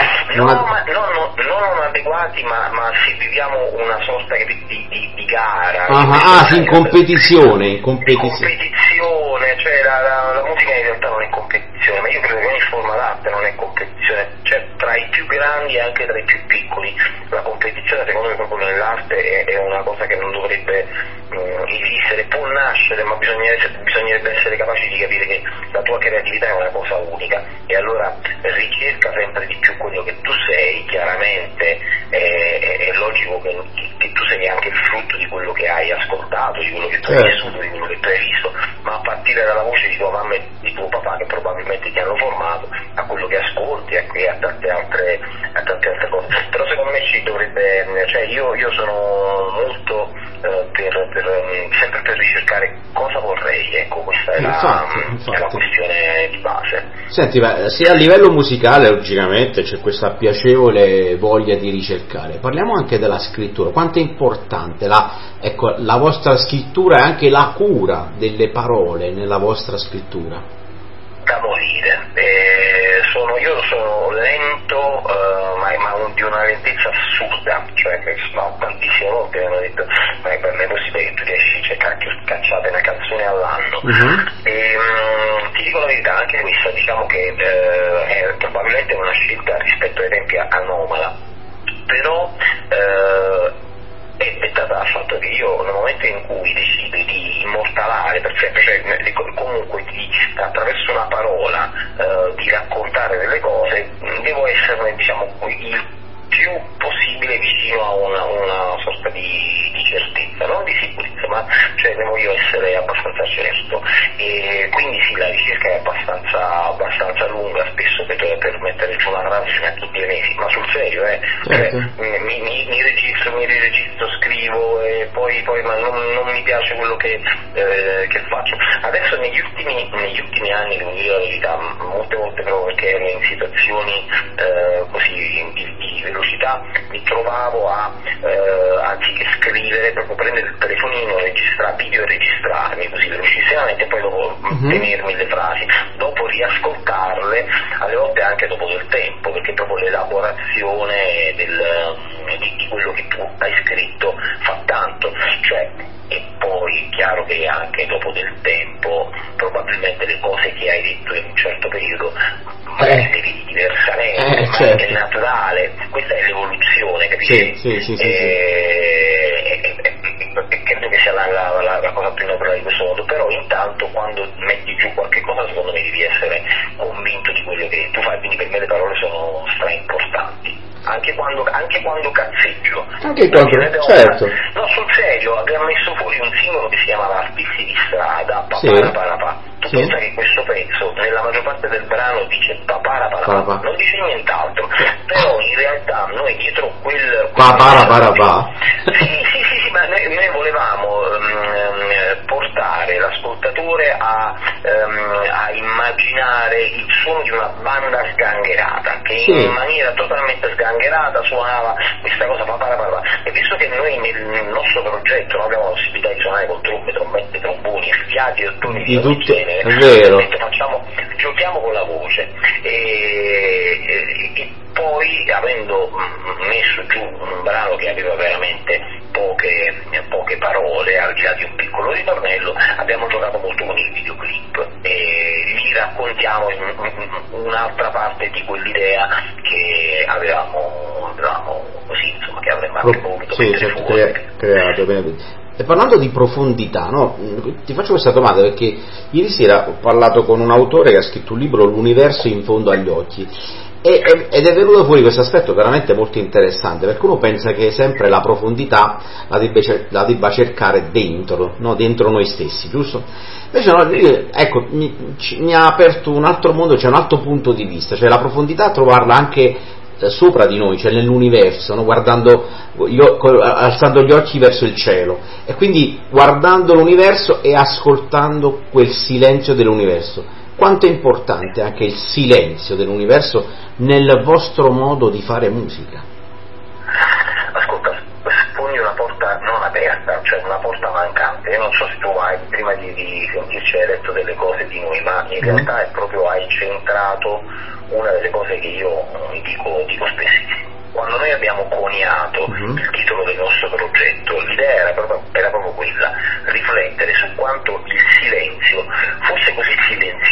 adeguati, ma se viviamo una sorta di gara. Sì, in competizione. Cioè la musica in realtà non è competizione, competizione, ma io credo che ogni forma d'arte non è competizione, cioè tra i più grandi e anche tra i più piccoli la competizione secondo me proprio nell'arte è una cosa che non dovrebbe esistere, può nascere, ma bisognerebbe essere capaci di capire che la tua creatività è una cosa unica e allora ricerca sempre di più quello che tu sei. Chiaramente è logico che tu sei anche il frutto di quello che hai ascoltato, di quello che tu hai vissuto, di quello che tu hai visto, ma a partire dalla voce di tua mamma e di tuo papà che probabilmente ti hanno formato, a quello che ascolti e a tante altre cose. Però secondo me ci dovrebbe, cioè io sono molto sempre per ricercare cosa vorrei, ecco, questa è la questione di base. Senti, se a livello musicale logicamente c'è questa piacevole voglia di ricercare, parliamo anche della scrittura. Quanto è importante la vostra scrittura e anche la cura delle parole nella vostra scrittura? Da morire, io sono lento, ma di una lentezza assurda, cioè tantissime volte mi hanno detto ma per me è possibile che tu riesci cacciate una canzone all'anno. E ti dico la verità, anche questa diciamo che è probabilmente una scelta rispetto ai tempi anomala, però è data dal fatto che io nel momento in cui decido di immortalare, per esempio, cioè comunque attraverso una parola di raccontare delle cose, devo esserne diciamo il più possibile vicino a una sorta di certezza, non di sicurezza, ma cioè ne voglio essere abbastanza certo, e quindi sì, la ricerca è abbastanza lunga, spesso per mettere giù una frase ci metto 2 mesi, ma sul serio certo. Mi riregistro, scrivo e poi ma non mi piace quello che faccio. Adesso negli ultimi anni, devo dire la verità, molte volte proprio perché ero in situazioni così di velocità, mi trovavo anziché scrivere, proprio prendere il telefonino, video e registrarmi così velocissimamente e poi dopo tenermi le frasi, dopo riascoltarle, alle volte anche dopo del tempo, perché proprio l'elaborazione di quello che tu hai scritto fa tanto, cioè, e poi chiaro che anche dopo del tempo probabilmente le cose che hai detto in un certo periodo magari le vedi diversamente, ma certo. È naturale, questa è l'evoluzione, capisci? Sì. E credo che sia la cosa più naturale di questo mondo, però intanto quando metti giù qualche cosa secondo me devi essere convinto di quello che tu fai, quindi per me le parole sono straimportanti. Anche quando cazzeggio. Certo. No, sul serio, abbiamo messo fuori un singolo che si chiamava Artisti di strada, Paparapapà. Tu pensa che questo pezzo, nella maggior parte del brano, dice Paparapapà, non dice nient'altro, però in realtà noi dietro quel Paparapapà. Sì, ma noi volevamo portare l'ascoltatore a immaginare il suono di una banda sgangherata che in maniera totalmente sgangherata suonava questa cosa Paparapapà, e visto che noi nel nostro progetto non abbiamo la possibilità di suonare con trombe, trombette, tromboni, fiati e ottoni di ogni genere, è vero. Giochiamo con la voce e poi, avendo messo giù un brano che aveva veramente poche parole, al di là di un piccolo ritornello, abbiamo giocato molto con il videoclip e lì raccontiamo un'altra parte di quell'idea che avevamo così, insomma, che avremmo anche voluto mettere fuori. Creato. E parlando di profondità, no? Ti faccio questa domanda perché ieri sera ho parlato con un autore che ha scritto un libro, L'universo in fondo agli occhi, ed è venuto fuori questo aspetto veramente molto interessante, perché uno pensa che sempre la profondità la debba cercare dentro, no? Dentro noi stessi, giusto? Invece no, ecco, mi ha aperto un altro mondo, c'è un altro punto di vista, cioè la profondità trovarla anche sopra di noi, cioè nell'universo, no? Alzando gli occhi verso il cielo, e quindi guardando l'universo e ascoltando quel silenzio dell'universo. Quanto è importante anche il silenzio dell'universo nel vostro modo di fare musica? Ascolta, sfondi una porta non aperta, cioè una porta mancante. Io non so se tu prima di sentirci hai detto delle cose di noi, ma in realtà è proprio hai centrato una delle cose che io dico spessissimo. Quando noi abbiamo coniato il titolo del nostro progetto, l'idea era proprio quella, riflettere su quanto il silenzio fosse così silenzioso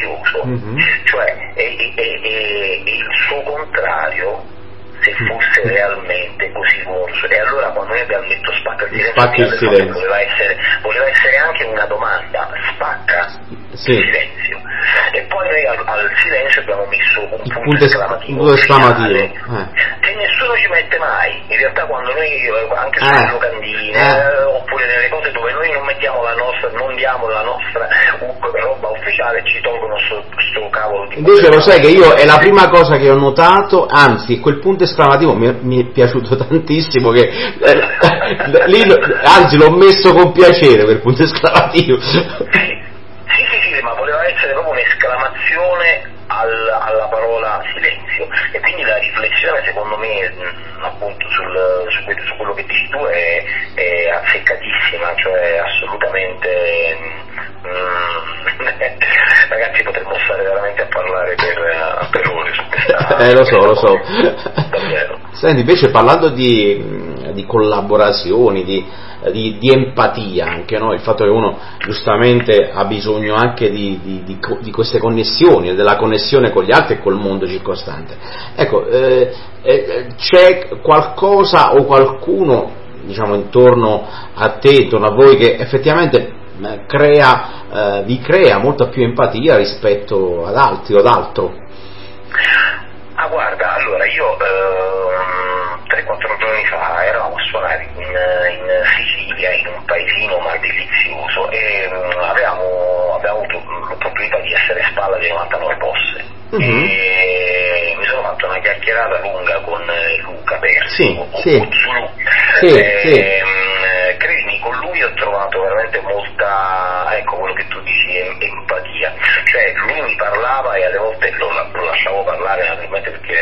cioè è il suo contrario se fosse realmente così morso. E allora quando noi abbiamo detto spacca il silenzio, voleva essere anche una domanda: spacca il silenzio? E poi noi al silenzio abbiamo messo un punto esclamativo che nessuno ci mette mai. In realtà quando noi anche sulle locandine oppure nelle cose dove noi non mettiamo la nostra, non diamo la nostra roba ufficiale, ci tolgono sto cavolo di... Invece lo sai che io è la prima cosa che ho notato, anzi quel punto esclamativo mi è piaciuto tantissimo, che lì anzi l'ho messo con piacere quel punto esclamativo. Sì, ma voleva essere proprio un'esclamazione alla parola silenzio, e quindi la riflessione secondo me appunto su quello che dici tu è azzeccatissima, cioè assolutamente ragazzi potremmo stare veramente a parlare per ore su questa lo so davvero. Senti, invece parlando di collaborazioni, di empatia anche, no? Il fatto che uno giustamente ha bisogno anche di queste connessioni, della connessione con gli altri e col mondo circostante. Ecco, c'è qualcosa o qualcuno, diciamo, intorno a te, intorno a voi, che effettivamente vi crea molta più empatia rispetto ad altri o ad altro? Guarda, allora io 3-4 giorni fa eravamo a suonare in Sicilia, in un paesino ma delizioso, e avevamo avuto l'opportunità di essere spalla di 99 posse. E mi sono fatto una chiacchierata lunga con Luca Persi, Zulu. Credimi, con lui ho trovato veramente molta, ecco quello che tu dici, empatia. Cioè lui mi parlava e alle volte lo lasciavo parlare, naturalmente perché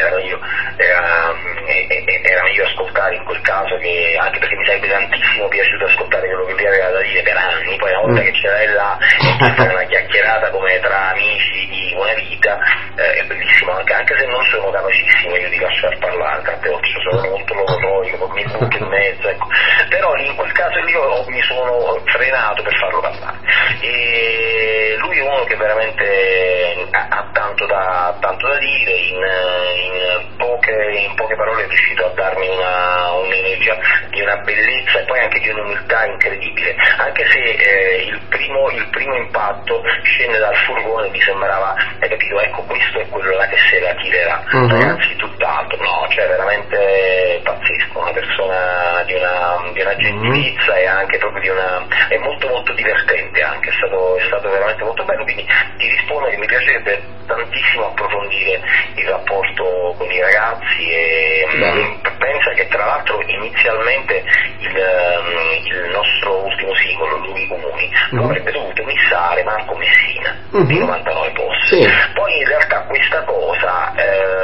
era meglio ascoltare in quel caso, che anche perché mi sarebbe tantissimo piaciuto ascoltare quello che lui aveva da dire per anni. Poi una volta che c'era là e fare una chiacchierata come tra amici di buona vita, è bellissimo, anche se non sono capacissimo io di lasciar parlare, tante volte sono molto locutorico, mi butto in mezzo, ecco. Però in quel caso lì mi sono frenato per farlo parlare, e lui è uno che veramente ha tanto da dire, in poche parole è riuscito a darmi un'energia di una bellezza e poi anche di un'umiltà incredibile, anche se il primo impatto scende dal furgone mi sembrava, hai capito, ecco questo è quello là che se la tirerà, ragazzi, tutt'altro, no, cioè veramente pazzesco, una persona di una gentilezza e anche proprio è molto molto divertente, anche è stato veramente molto bello. Quindi ti rispondo che mi piacerebbe tantissimo approfondire il rapporto con i ragazzi, e pensa che tra l'altro inizialmente il nostro ultimo singolo, Luoghi Comuni, lo avrebbe dovuto missare Marco Messina di 99 posti. Poi in realtà questa cosa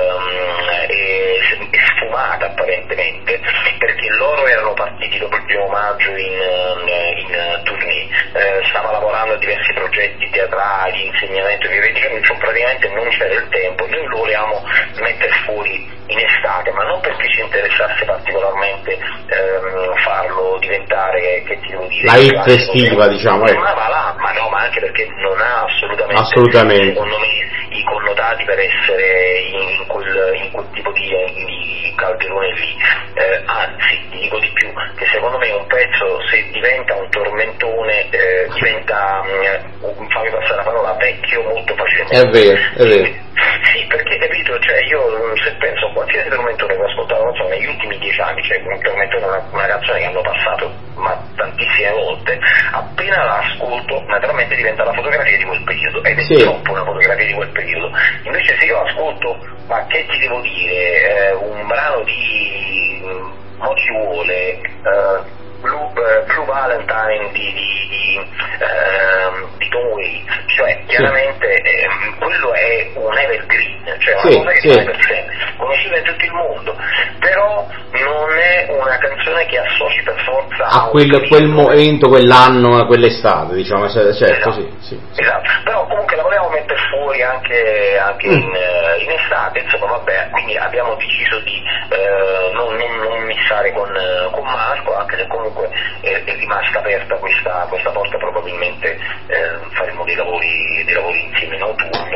è sfumata apparentemente, perché loro erano partiti dopo il 1 maggio in tournée, stava lavorando a diversi progetti teatrali, insegnamento, che praticamente non c'era il tempo. Noi lo volevamo mettere fuori in estate, ma non perché ci interessasse particolarmente farlo diventare, che ti devo dire, la hit festiva, diciamo, ma anche perché non ha assolutamente secondo me i connotati per essere in quel tipo di calderone lì, anzi ti dico di più, che secondo me un pezzo, se diventa un tormentone, diventa, fammi passare la parola, vecchio molto facilmente. È vero. Sì, perché capito, cioè io se penso a qualsiasi tormentone che ho ascoltato negli ultimi 10 anni, cioè un tormentone è una canzone che hanno passato tantissime volte, appena la ascolto naturalmente diventa la fotografia di quel periodo, ed è troppo una fotografia di quel periodo. Invece se io ascolto, ma che ti devo dire, un brano di Mo ci vuole, Blue Valentine di Tom Waits, cioè chiaramente quello è un evergreen, cioè una cosa che rimane per sempre, conosciuta in tutto il mondo, però non è una canzone che associ per forza a quel momento, quell'anno, quell'estate, diciamo, certo, esatto. Però comunque la volevamo mettere fuori anche in estate, insomma, vabbè, quindi abbiamo deciso di non missare con Marco, anche se comunque è rimasta aperta questa porta, probabilmente faremo dei lavori insieme in autunno,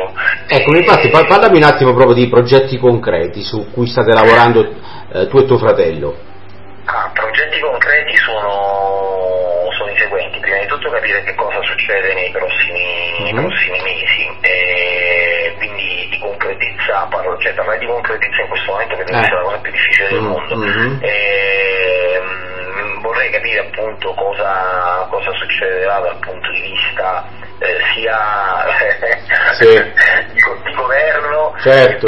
Ecco, infatti parlami un attimo proprio di progetti concreti su cui state lavorando tu e tuo fratello. Progetti concreti sono i seguenti: prima di tutto capire che cosa succede nei prossimi mesi, quindi di concretezza, parlare di concretezza in questo momento che deve essere la cosa più difficile del mondo. Vorrei capire appunto cosa succederà dal punto di vista sia di governo, certo,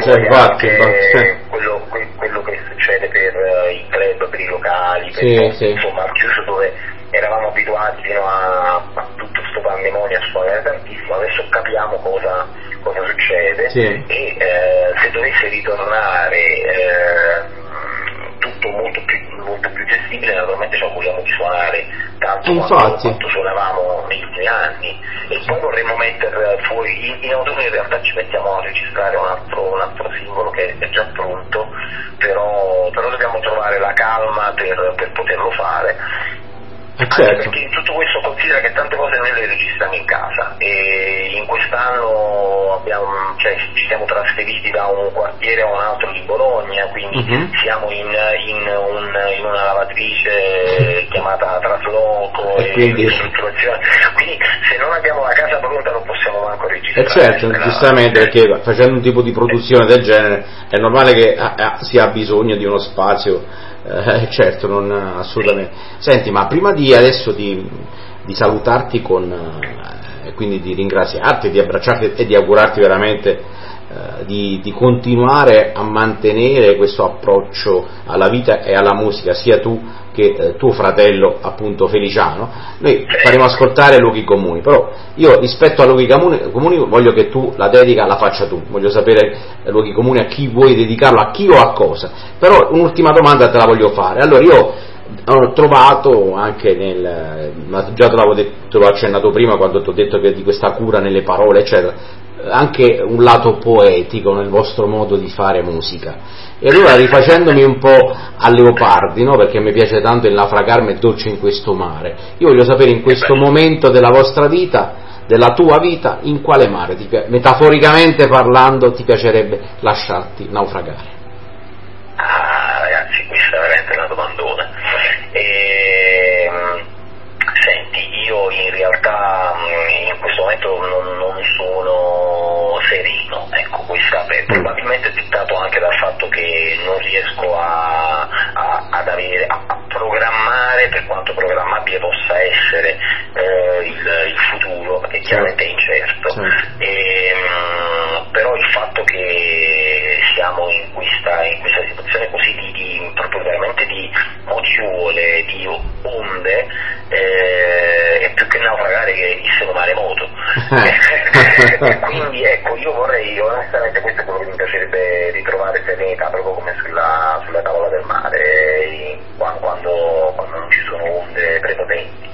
quello che succede per i club, per i locali, insomma al chiuso, dove eravamo abituati fino a tutto sto pandemonio a suonare tantissimo. Adesso capiamo cosa succede, e se dovesse ritornare tutto molto più gestibile, naturalmente ci auguriamo di suonare tanto quanto suonavamo negli ultimi anni, e poi vorremmo mettere fuori in autunno. In realtà ci mettiamo a registrare un altro singolo che è già pronto, però dobbiamo trovare la calma per poterlo fare. Certo. Perché in tutto questo considera che tante cose noi le registriamo in casa, e in quest'anno ci siamo trasferiti da un quartiere a un altro di Bologna, quindi siamo in una lavatrice chiamata trasloco e quindi ristrutturazione, quindi se non abbiamo la casa pronta non possiamo manco registrare. Certo, giustamente, perché facendo un tipo di produzione del genere è normale che si ha bisogno di uno spazio. Certo, non assolutamente. Senti, ma prima di salutarti quindi di ringraziarti, di abbracciarti e di augurarti veramente di continuare a mantenere questo approccio alla vita e alla musica, sia tu che tuo fratello appunto Feliciano, noi faremo ascoltare Luoghi Comuni, però io rispetto a Luoghi Comuni voglio che tu la dedica la faccia tu, voglio sapere Luoghi Comuni a chi vuoi dedicarlo, a chi o a cosa. Però un'ultima domanda te la voglio fare. Allora, io ho trovato anche già te l'ho accennato prima quando ti ho detto che di questa cura nelle parole eccetera, anche un lato poetico nel vostro modo di fare musica. E allora, rifacendomi un po' a Leopardi, no? Perché mi piace tanto il naufragarmi è dolce in questo mare, io voglio sapere in questo momento della vostra vita, della tua vita, in quale mare, metaforicamente parlando, ti piacerebbe lasciarti naufragare? Ragazzi, questa è veramente una domandona. Senti, io in realtà in questo momento non sono sereno, ecco, questa probabilmente è dettato anche dal fatto che non riesco a programmare, per quanto programmabile possa essere, il futuro, perché chiaramente è incerto. Però il fatto che siamo in questa situazione così proprio veramente di mociole, di onde, è più che naufragare che essere maremoto. Quindi ecco, io vorrei, onestamente, questo è quello che mi piacerebbe ritrovare, serenità, proprio come sulla tavola del mare, quando non ci sono onde prepotenti.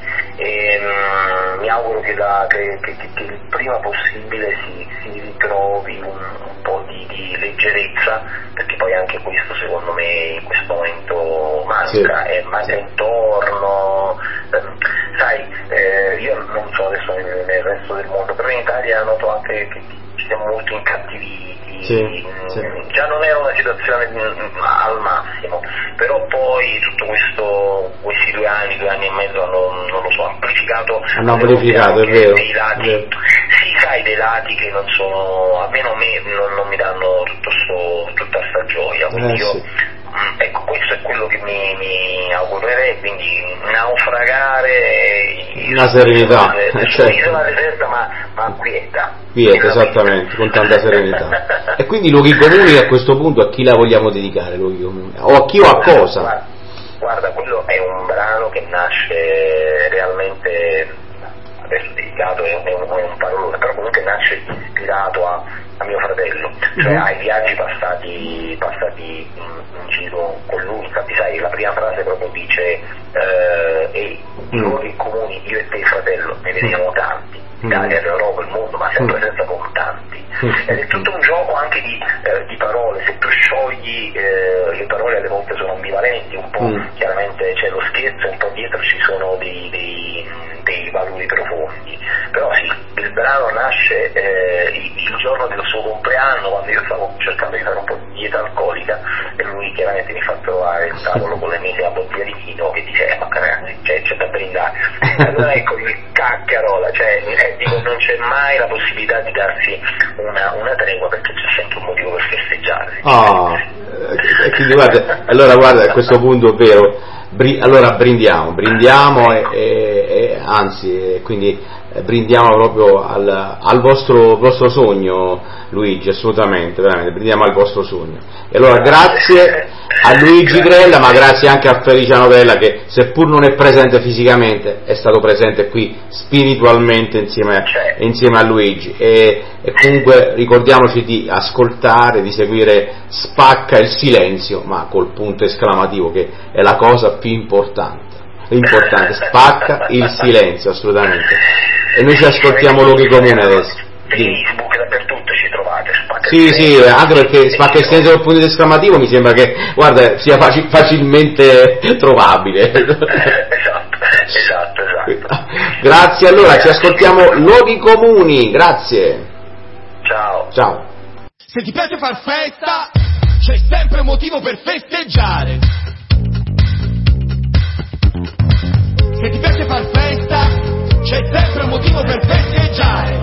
Mi auguro che il prima possibile si ritrovi un po' di leggerezza, perché poi anche questo secondo me in questo momento manca, manca intorno. Sai, io non so adesso nel resto del mondo, però in Italia noto anche che ci siamo molto incattiviti. Già non era una situazione al massimo, però poi tutto questi 2 anni e mezzo hanno, non lo so, amplificato, è vero, dei lati, sì, sai, dei lati che non sono, almeno a me non mi danno tutta sta gioia, quindi ecco, questo è quello che mi augurerei, quindi naufragare una serenità, isola deserta ma quieta, esattamente, con tanta serenità. E quindi Luoghi Comuni, a questo punto, a chi la vogliamo dedicare Luoghi Comuni? O a chi o a cosa? Guarda, quello è un brano che nasce realmente, adesso dedicato è un parolone, però comunque nasce ispirato a mio fratello, cioè ai viaggi passati in giro con lui. Infatti, sai, la prima frase proprio dice i luoghi comuni, io e te fratello, ne vediamo tanti, Italia, l'Europa, il mondo, ma sempre senza contanti. Ed è tutto un gioco anche di parole. Se tu sciogli le parole, alle volte sono ambivalenti, un po' chiaramente c'è lo scherzo, un po' dietro ci sono dei valori profondi. Però sì, il brano nasce il giorno del suo compleanno, quando io stavo cercando di fare un po' di dieta alcolica e lui chiaramente mi fa trovare il tavolo con l'ennesima bottiglia di vino che dice ma ragazzi c'è da brindare. Allora ecco il caccarola, cioè dico, non c'è mai la possibilità di darsi una tregua perché c'è sempre un motivo per festeggiare. Quindi allora guarda, a questo punto è vero, allora brindiamo e anzi quindi brindiamo proprio al vostro sogno, Luigi, assolutamente, veramente, brindiamo al vostro sogno. E allora grazie a Luigi Grella, ma grazie anche a Felicia Novella che seppur non è presente fisicamente è stato presente qui spiritualmente insieme a Luigi, e comunque ricordiamoci di ascoltare, di seguire Spacca il silenzio, ma col punto esclamativo che è la cosa più importante, Spacca il silenzio, assolutamente. E noi ci ascoltiamo Luoghi Comuni adesso. Facebook, dappertutto ci trovate. Sì, anche perché Spacca il silenzio col punto esclamativo mi sembra che, guarda, sia facilmente trovabile. Esatto. Grazie, allora ci ascoltiamo Luoghi Comuni, grazie. Ciao. Se ti piace far festa, c'è sempre motivo per festeggiare. Se ti piace far festa, c'è sempre un motivo per festeggiare.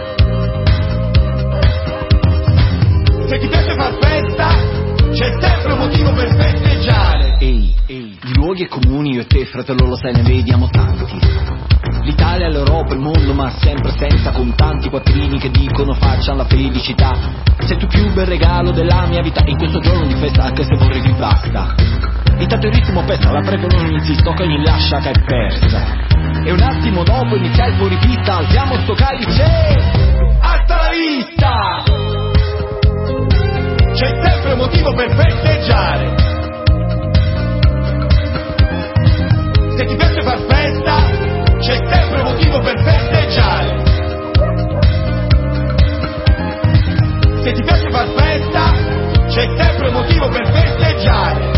Se ti piace far festa, c'è sempre un motivo per festeggiare. Ehi, di luoghi comuni io e te, fratello, lo sai, ne vediamo tanti. L'Italia, l'Europa, il mondo, ma sempre senza contanti quattrini che dicono facciano la felicità. Sei tu più bel regalo della mia vita in questo giorno di festa, anche se vorrei più basta. Intanto il ritmo pezza, la prego non insisto, che ogni lascia che è persa. E un attimo dopo inizia il fuoripista, alziamo sto calice, hasta la vista. C'è sempre un motivo per festeggiare. Se ti piace far festa, c'è sempre un motivo per festeggiare. Se ti piace far festa, c'è sempre un motivo per festeggiare.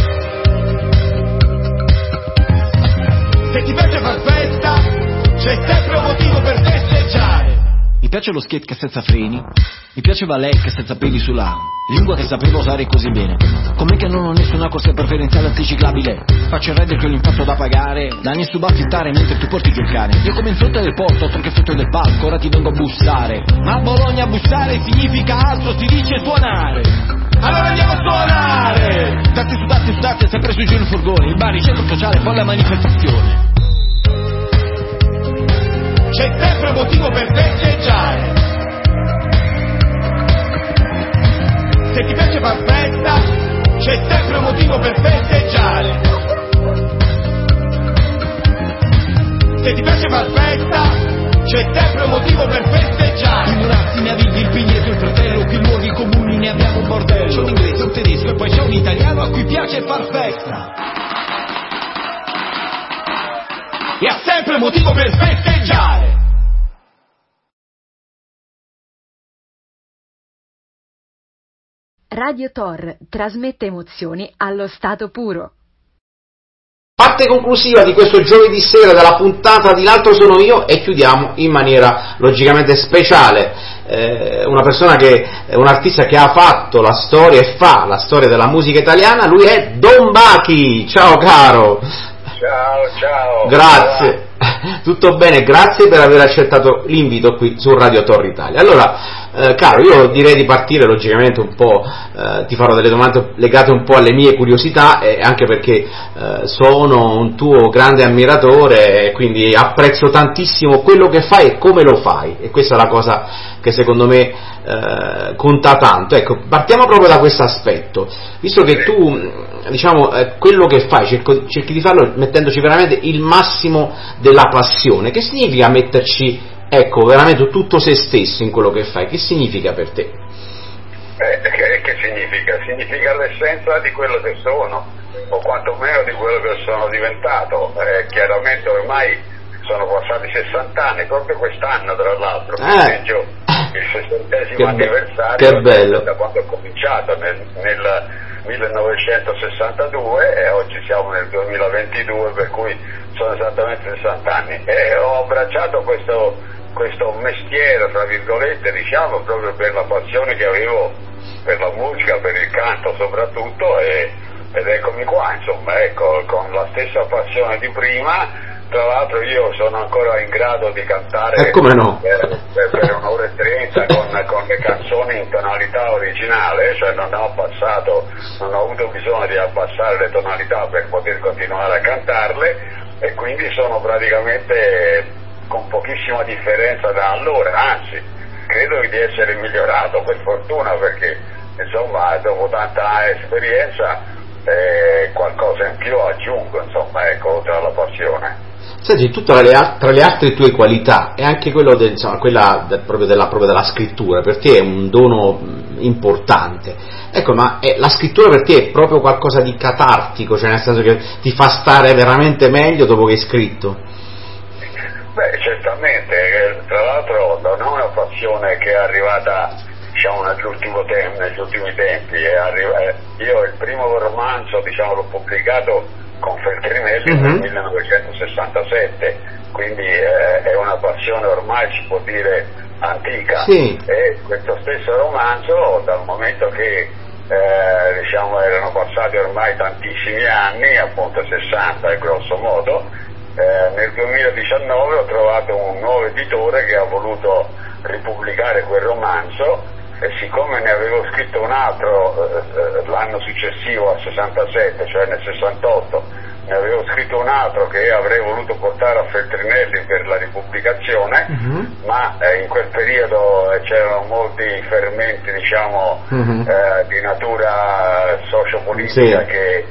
Se ti piace far festa, c'è sempre un motivo per festeggiare. Mi piace lo skate che senza freni, mi piaceva lei che senza peli sulla lingua che sapeva usare così bene. Come che non ho nessuna corsia preferenziale anticiclabile. Faccio il rider che ho l'impatto da pagare, danni su affittare mentre tu porti giù il cane. Io come in frutta del porto, oltre che frutto del palco, ora ti vengo a bussare. Ma a Bologna bussare significa altro, si dice suonare. Allora andiamo a suonare. Dati su dati, sempre sui giorni furgoni, il bar, il centro sociale, poi la manifestazione. C'è sempre un motivo per festeggiare. Se ti piace far festa, c'è sempre un motivo per festeggiare. Se ti piace far festa, c'è sempre un motivo per festeggiare. I Murazzi, ne avevi il Pigneto, il fratello, qui luoghi comuni ne abbiamo un bordello. C'è un inglese, un tedesco e poi c'è un italiano a cui piace far festa. E ha sempre un motivo per festeggiare. Radio Tor trasmette emozioni allo stato puro. Parte conclusiva di questo giovedì sera della puntata di L'altro sono io, e chiudiamo in maniera logicamente speciale. Una persona che è un artista che ha fatto la storia e fa la storia della musica italiana, lui è Don Bachi. Ciao caro. Ciao. Grazie. Tutto bene, grazie per aver accettato l'invito qui su Radio Tor Italia. Allora, caro, io direi di partire logicamente un po', ti farò delle domande legate un po' alle mie curiosità, anche perché sono un tuo grande ammiratore e quindi apprezzo tantissimo quello che fai e come lo fai, e questa è la cosa che secondo me conta tanto. Ecco, partiamo proprio da questo aspetto, visto che tu, diciamo, quello che fai cerchi di farlo mettendoci veramente il massimo della passione. Che significa metterci, ecco, veramente tutto se stesso in quello che fai? Che significa per te? Che significa? Significa l'essenza di quello che sono, o quantomeno di quello che sono diventato. Chiaramente ormai sono passati 60 anni, proprio quest'anno tra l'altro, festeggio il 60° anniversario che bello. Da quando ho cominciato nel 1962 e oggi siamo nel 2022, per cui sono esattamente 60 anni, e ho abbracciato questo mestiere, tra virgolette, diciamo, proprio per la passione che avevo per la musica, per il canto soprattutto, ed eccomi qua, insomma, ecco, con la stessa passione di prima. Tra l'altro io sono ancora in grado di cantare come no? per un'ora e 30 con le canzoni in tonalità originale, cioè non ho avuto bisogno di abbassare le tonalità per poter continuare a cantarle, e quindi sono praticamente con pochissima differenza da allora, anzi credo di essere migliorato, per fortuna, perché insomma dopo tanta esperienza qualcosa in più aggiungo, insomma, ecco, oltre alla passione. Senti, tra le altre tue qualità è anche quello quella proprio della scrittura. Per te è un dono importante. Ecco, ma la scrittura per te è proprio qualcosa di catartico, cioè nel senso che ti fa stare veramente meglio dopo che hai scritto? Beh, certamente, tra l'altro non è una passione che è arrivata, diciamo, negli ultimi tempi. Io il primo romanzo, diciamo, l'ho pubblicato con Feltrinelli nel 1967, quindi è una passione ormai, si può dire, antica. Sì. E questo stesso romanzo, dal momento che diciamo erano passati ormai tantissimi anni, appunto 60 grosso modo, nel 2019 ho trovato un nuovo editore che ha voluto ripubblicare quel romanzo, e siccome ne avevo scritto un altro l'anno successivo al 67, cioè nel 68, ne avevo scritto un altro che avrei voluto portare a Feltrinelli per la ripubblicazione, ma in quel periodo c'erano molti fermenti, diciamo, di natura sociopolitica, sì, che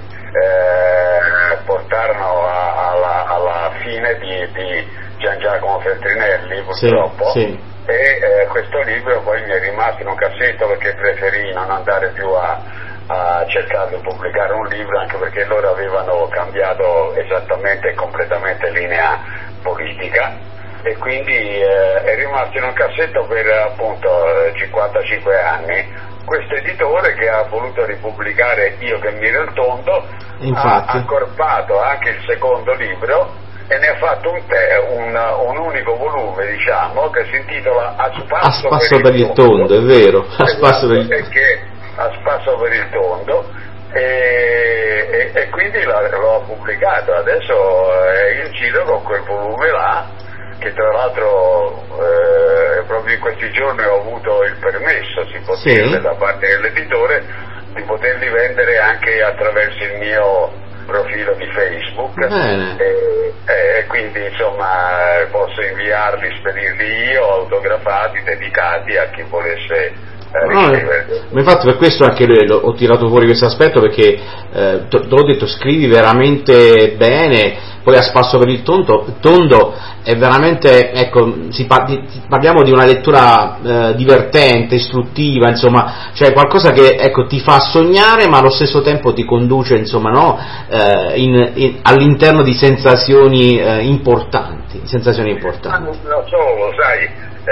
portarono alla fine di Gian Giacomo Feltrinelli, purtroppo. Sì, sì. E questo libro poi mi è rimasto in un cassetto, perché preferì non andare più a cercare di pubblicare un libro, anche perché loro avevano cambiato esattamente e completamente linea politica, e quindi è rimasto in un cassetto per appunto 55 anni. Questo editore, che ha voluto ripubblicare Io che miro il tondo, ha accorpato anche il secondo libro e ne ha fatto un unico volume, diciamo, che si intitola A spasso per il tondo, è vero, A spasso per il tondo, e quindi l'ho pubblicato. Adesso è in giro con quel volume là, che tra l'altro proprio in questi giorni ho avuto il permesso, si può dire, da parte dell'editore, di poterli vendere anche attraverso il mio profilo di Facebook, e quindi insomma posso inviarli, spedirli io, autografati, dedicati a chi volesse riceverli. Ma infatti per questo anche ho tirato fuori questo aspetto, perché te l'ho detto, scrivi veramente bene. Poi A spasso per il tondo è veramente, ecco, parliamo di una lettura divertente, istruttiva, insomma, cioè qualcosa che, ecco, ti fa sognare, ma allo stesso tempo ti conduce, insomma, no, all'interno di sensazioni importanti. Non solo, sai,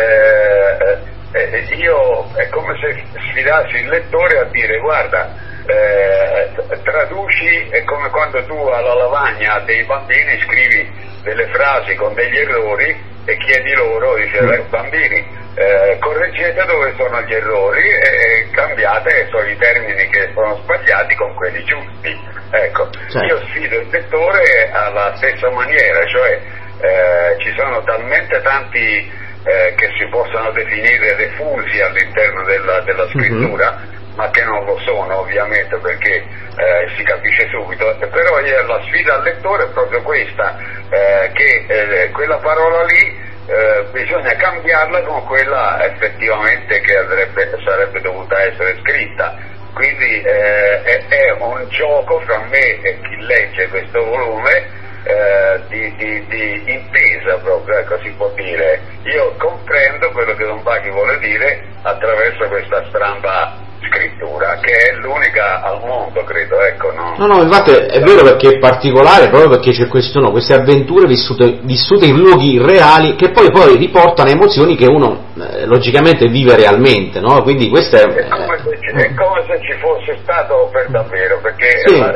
io è come se sfidassi il lettore a dire: guarda, traduci, è come quando tu alla lavagna dei bambini scrivi delle frasi con degli errori e chiedi loro, dice: bambini, correggete dove sono gli errori e cambiate i termini che sono sbagliati con quelli giusti. Ecco, io sfido il lettore alla stessa maniera, cioè ci sono talmente tanti che si possono definire refusi all'interno della scrittura, ma che non lo sono ovviamente, perché si capisce subito. Però la sfida al lettore è proprio questa, che quella parola lì bisogna cambiarla con quella effettivamente che sarebbe dovuta essere scritta. Quindi è un gioco fra me e chi legge questo volume, di intesa proprio, ecco, si può dire. Io comprendo quello che Don Bachi vuole dire attraverso questa stramba scrittura, che è l'unica al mondo, credo, ecco. No, infatti è vero, perché è particolare proprio perché c'è queste avventure vissute in luoghi reali, che poi riportano emozioni che uno logicamente vive realmente, no? Quindi questo è come se ci fosse stato per davvero, perché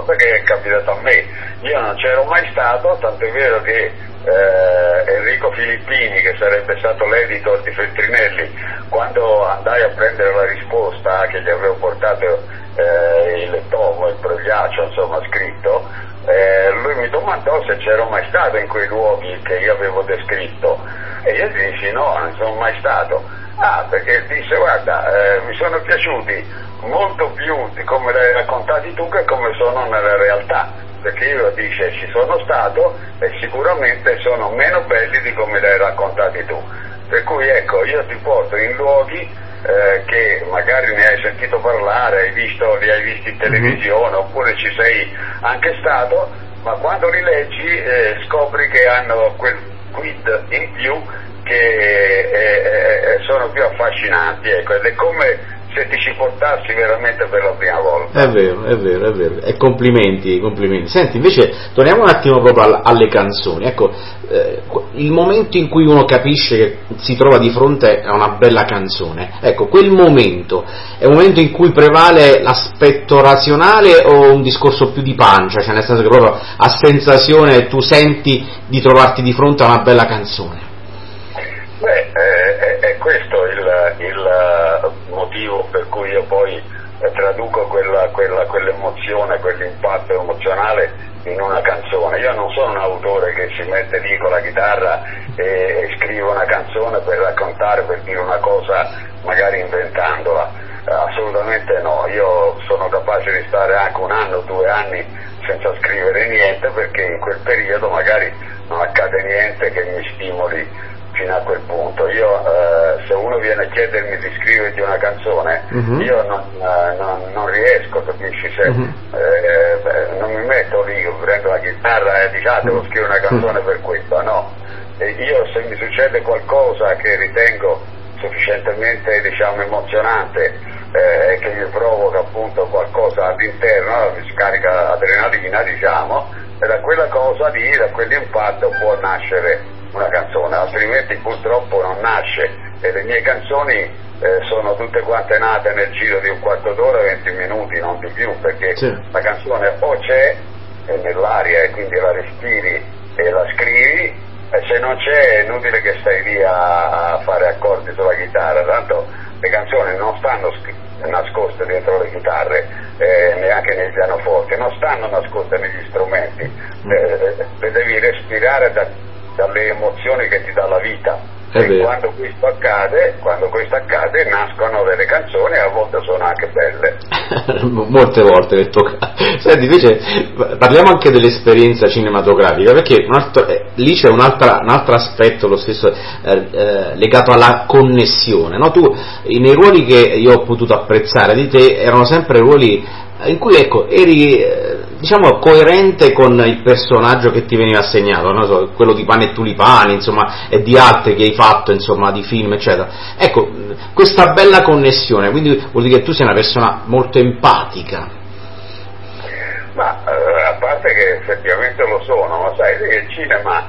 cosa che è capitata a me. Io non c'ero mai stato, tant'è vero che Enrico Filippini, che sarebbe stato l'editor di Feltrinelli, quando andai a prendere la risposta che gli avevo portato il tomo, il pregliaccio, insomma, scritto, lui mi domandò se c'ero mai stato in quei luoghi che io avevo descritto, e io gli dissi no, non sono mai stato. Perché disse guarda, mi sono piaciuti molto più di come l'hai raccontati tu che come sono nella realtà, perché io, dice, ci sono stato e sicuramente sono meno belli di come l'hai raccontati tu, per cui ecco, io ti porto in luoghi che magari ne hai sentito parlare, li hai visti in televisione, oppure ci sei anche stato, ma quando li leggi scopri che hanno quel quid in più che sono più affascinanti, ecco, ed è come se ti ci portassi veramente per la prima volta. È vero, e complimenti. Senti, invece torniamo un attimo proprio alle canzoni, ecco, il momento in cui uno capisce che si trova di fronte a una bella canzone, ecco, quel momento è un momento in cui prevale l'aspetto razionale o un discorso più di pancia, cioè nel senso che proprio a sensazione tu senti di trovarti di fronte a una bella canzone? È questo il motivo per cui io poi traduco quell'emozione, quell'impatto emozionale in una canzone. Io non sono un autore che si mette lì con la chitarra e scrive una canzone per raccontare, per dire una cosa magari inventandola, assolutamente no. Io sono capace di stare anche 1 anno, 2 anni senza scrivere niente, perché in quel periodo magari non accade niente che mi stimoli fino a quel punto. Io se uno viene a chiedermi di scriverti una canzone, io non riesco, capisci? Non mi metto lì, prendo la chitarra e dico devo scrivere una canzone per questo, no. E io, se mi succede qualcosa che ritengo sufficientemente, diciamo, emozionante, che mi provoca appunto qualcosa all'interno, mi scarica adrenalina, diciamo, e da quella cosa lì, da quell'impatto può nascere una canzone, altrimenti purtroppo non nasce, e le mie canzoni sono tutte quante nate nel giro di un quarto d'ora, 20 minuti, non di più, perché la canzone o c'è, è nell'aria, e quindi la respiri e la scrivi, e se non c'è è inutile che stai lì a fare accordi sulla chitarra, tanto le canzoni non stanno nascoste dentro le chitarre, neanche nei pianoforti, non stanno nascoste negli strumenti, le devi respirare dalle emozioni che ti dà la vita. E quando questo accade nascono delle canzoni, e a volte sono anche belle. Molte volte le tocca. Senti, invece parliamo anche dell'esperienza cinematografica, perché lì c'è un altro aspetto, lo stesso legato alla connessione, no? Tu nei ruoli che io ho potuto apprezzare di te erano sempre ruoli in cui, ecco, eri diciamo coerente con il personaggio che ti veniva assegnato, non so, quello di Pane e Tulipani, insomma, e di altri che hai fatto, insomma, di film, eccetera. Ecco, questa bella connessione, quindi vuol dire che tu sei una persona molto empatica. Ma a parte che effettivamente lo sono, ma sai, il cinema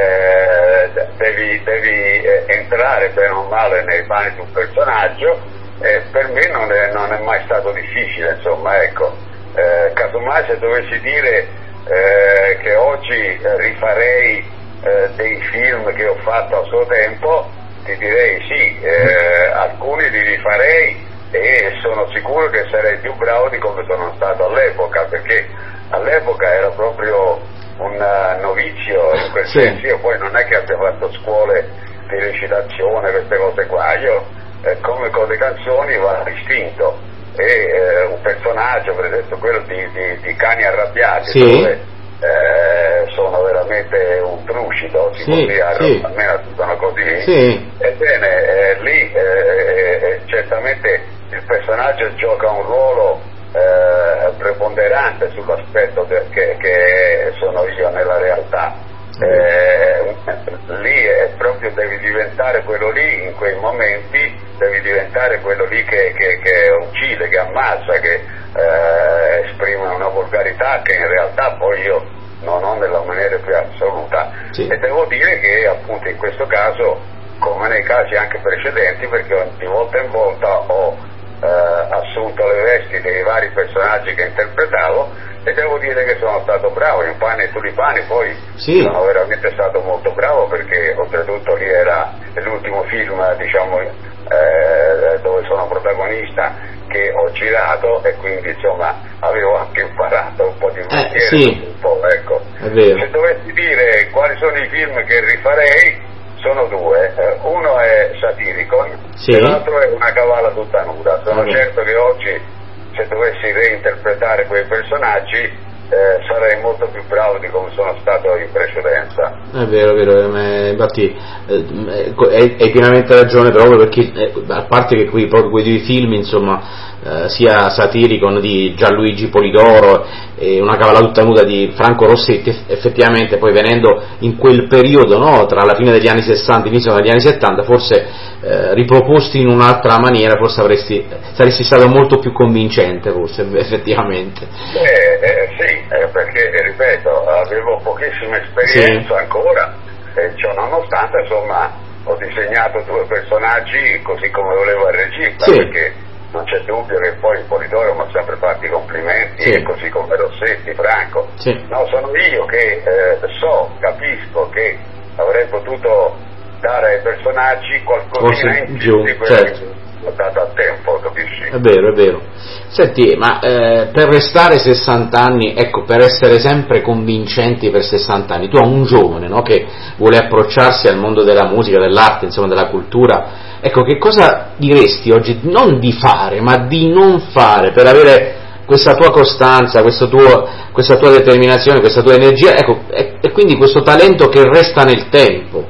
devi entrare bene o male nei panni di un personaggio, e per me non è mai stato difficile, insomma, ecco. Casomai se dovessi dire che oggi rifarei dei film che ho fatto a suo tempo, ti direi sì, alcuni li rifarei, e sono sicuro che sarei più bravo di come sono stato all'epoca, perché all'epoca era proprio un novizio in quel senso. Io poi non è che abbia fatto scuole di recitazione, queste cose qua, io come con le canzoni va distinto. E un personaggio, per esempio quello di Cani Arrabbiati, dove sono veramente un trucido, si può dire, almeno sono così, ebbene lì certamente il personaggio gioca un ruolo preponderante sull'aspetto che sono io nella realtà. Lì è proprio, devi diventare quello lì in quei momenti, devi diventare quello lì che uccide, che ammazza, che esprime una volgarità che in realtà poi io non ho nella maniera più assoluta. E devo dire che appunto in questo caso, come nei casi anche precedenti, perché di volta in volta ho assunto le vesti dei vari personaggi che interpretavo, e devo dire che sono stato bravo. In Pani e Tulipani poi sono veramente stato molto bravo, perché oltretutto lì era l'ultimo film, diciamo, dove sono protagonista, che ho girato, e quindi insomma avevo anche imparato un po' di mestiere, un po', ecco. Se dovessi dire quali sono i film che rifarei, sono due, uno è Satiricon e l'altro è Una cavala tutta nuda. Sono certo che oggi, se dovessi reinterpretare quei personaggi, sarei molto più bravo di come sono stato in precedenza. È vero, infatti hai pienamente ragione, proprio perché a parte che proprio quei due film, insomma, sia Satiricon di Gianluigi Polidoro e Una cavala tutta nuda di Franco Rossetti, effettivamente poi venendo in quel periodo, no, tra la fine degli anni 60 e l'inizio degli anni 70, forse riproposti in un'altra maniera, forse saresti stato molto più convincente, forse, effettivamente. Sì, perché ripeto, avevo pochissima esperienza ancora, e ciò nonostante, insomma, ho disegnato due personaggi così come voleva il regista, perché non c'è dubbio che poi Polidoro mi ha sempre fatto i complimenti, e così come Rossetti, Franco. No, sono io che capisco che avrei potuto dare ai personaggi qualcosina in più di quello che ho dato a tempo, capisci? È vero. Senti, ma per restare 60 anni, ecco, per essere sempre convincenti per 60 anni, tu a un giovane, no, che vuole approcciarsi al mondo della musica, dell'arte, insomma, della cultura, ecco, che cosa diresti oggi, non di fare, ma di non fare, per avere questa tua costanza, questa tua determinazione, questa tua energia, ecco, e quindi questo talento che resta nel tempo?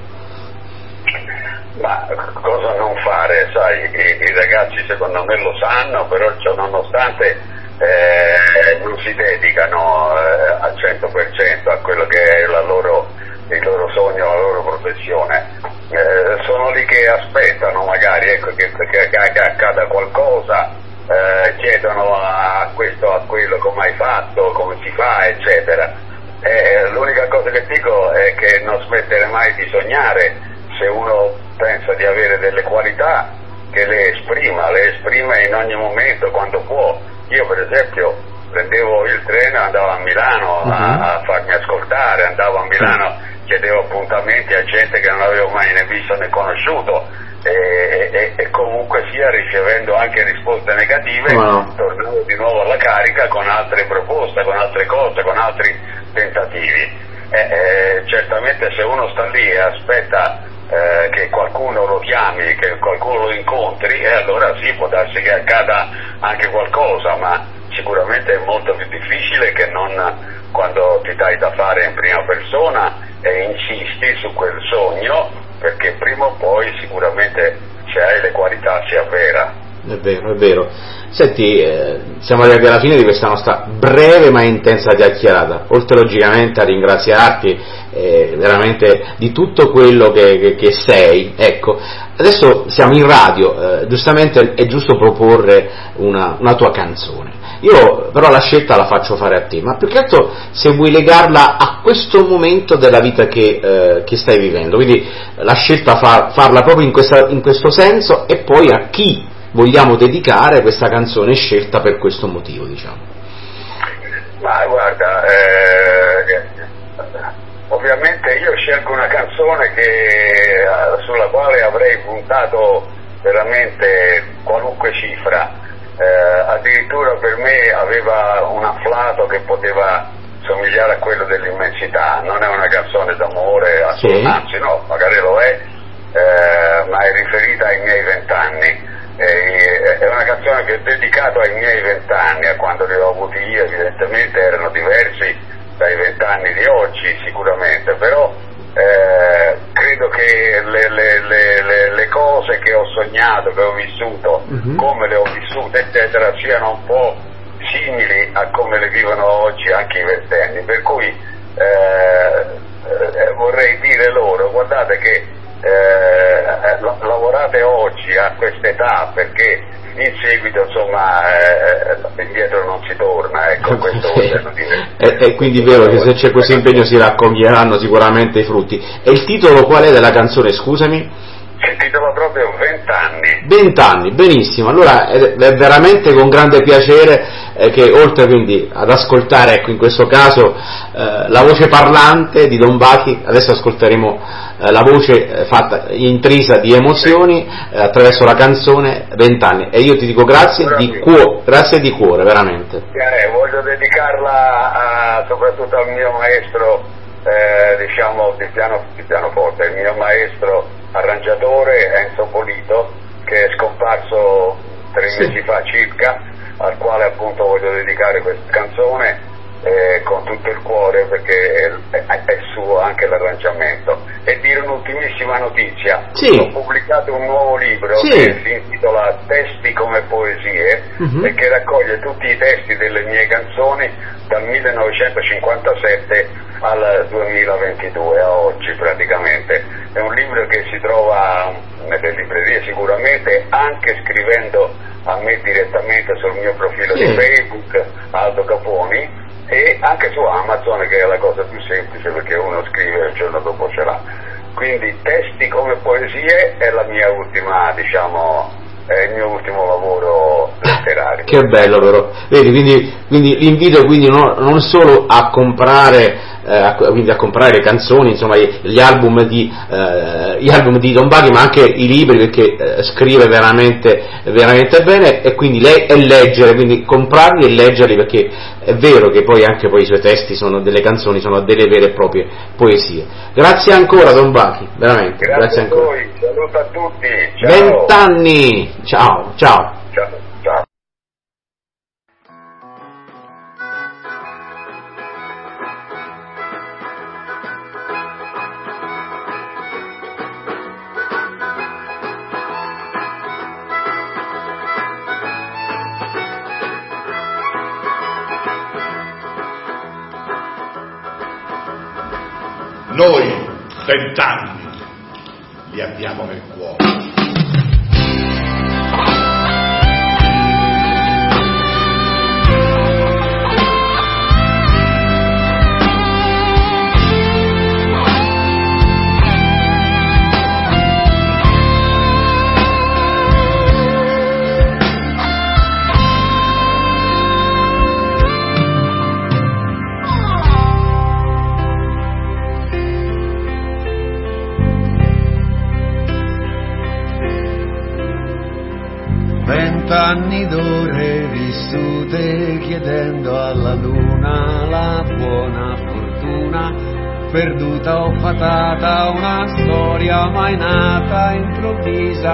Ma cosa non fare, sai, i ragazzi secondo me lo sanno, però ciò nonostante non si dedicano al 100% a quello che è il loro sogno, la loro professione. Sono lì che aspettano magari, ecco, che accada qualcosa, chiedono a questo, a quello, come hai fatto, come si fa, eccetera. L'unica cosa che dico è che non smettere mai di sognare. Se uno pensa di avere delle qualità, che le esprima in ogni momento, quando può. Io per esempio prendevo il treno e andavo a Milano a farmi ascoltare, andavo a Milano, chiedevo appuntamenti a gente che non avevo mai né visto né conosciuto, e comunque sia, ricevendo anche risposte negative, tornavo di nuovo alla carica con altre proposte, con altre cose, con altri tentativi. Certamente se uno sta lì e aspetta che qualcuno lo chiami, che qualcuno lo incontri, e allora sì, può darsi che accada anche qualcosa, ma sicuramente è molto più difficile che non quando ti dai da fare in prima persona e insisti su quel sogno, perché prima o poi sicuramente, se hai le qualità, si avvera. È vero. Senti, siamo arrivati alla fine di questa nostra breve ma intensa chiacchierata, oltre logicamente a ringraziarti veramente di tutto quello che sei. Ecco, adesso siamo in radio, giustamente è giusto proporre una tua canzone. Io però la scelta la faccio fare a te, ma più che altro se vuoi legarla a questo momento della vita che stai vivendo, quindi la scelta farla proprio in questo senso, e poi a chi vogliamo dedicare questa canzone scelta per questo motivo, diciamo. Ma guarda, ovviamente io scelgo una canzone sulla quale avrei puntato veramente qualunque cifra, addirittura per me aveva un afflato che poteva somigliare a quello dell'immensità. Non è una canzone d'amore, anzi no, magari lo è, ma è riferita ai miei 20 anni. È una canzone che ho dedicato ai miei 20 anni, a quando li ho avuti io. Evidentemente erano diversi dai 20 anni di oggi, sicuramente, però credo che le cose che ho sognato, che ho vissuto, come le ho vissute, eccetera, siano un po' simili a come le vivono oggi anche i ventenni, per cui vorrei dire loro: guardate che lavorate oggi a quest'età, perché in seguito, insomma, indietro non si torna, ecco, questo vogliono dire. È quindi vero che se c'è questo impegno si raccoglieranno sicuramente i frutti. E il titolo qual è della canzone, scusami? Si intitola proprio 20 anni. 20 anni, benissimo. Allora è veramente con grande piacere che oltre quindi ad ascoltare, ecco, in questo caso la voce parlante di Don Bachi, adesso ascolteremo la voce fatta intrisa di emozioni attraverso la canzone 20 anni, e io ti dico grazie di cuore, veramente. Voglio dedicarla soprattutto al mio maestro, diciamo di pianoforte, il mio maestro arrangiatore Enzo Polito, che è scomparso 3 mesi fa circa, al quale appunto voglio dedicare questa canzone con tutto il cuore, perché è suo anche l'arrangiamento. E dire un'ultimissima notizia: ho pubblicato un nuovo libro che si intitola Testi come poesie, e che raccoglie tutti i testi delle mie canzoni dal 1957 al 2022, a oggi praticamente. È un libro che si trova nelle librerie sicuramente, anche scrivendo a me direttamente sul mio profilo di Facebook, Aldo Caponi, e anche su Amazon, che è la cosa più semplice, perché uno scrive e il giorno dopo ce l'ha. Quindi Testi come poesie è la mia ultima, diciamo, è il mio ultimo lavoro letterario. Che bello però, vedi, quindi l'invito quindi non solo a comprare quindi a comprare le canzoni, insomma gli album di Don Bachi, ma anche i libri, perché scrive veramente bene, e quindi leggere, quindi comprarli e leggerli, perché è vero che poi anche i suoi testi sono delle canzoni, sono delle vere e proprie poesie. Grazie ancora Don Bachi, veramente, grazie ancora. A voi, saluto a tutti, ciao. 20 anni, ciao. Ciao. Noi 20 anni li abbiamo nel cuore. Anni d'ore vissute chiedendo alla luna la buona fortuna, perduta o fatata una storia mai nata, improvvisa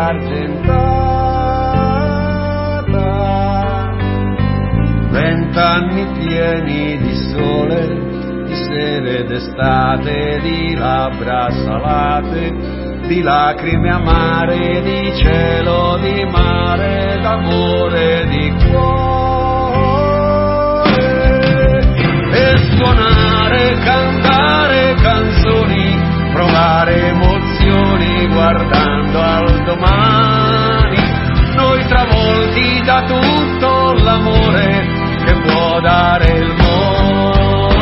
argentata. 20 anni pieni di sole, di sere d'estate, di labbra salate, di lacrime amare, di cielo, di mare, d'amore, di cuore. E suonare, cantare canzoni, provare emozioni guardando al domani. Noi travolti da tutto l'amore che può dare il mondo.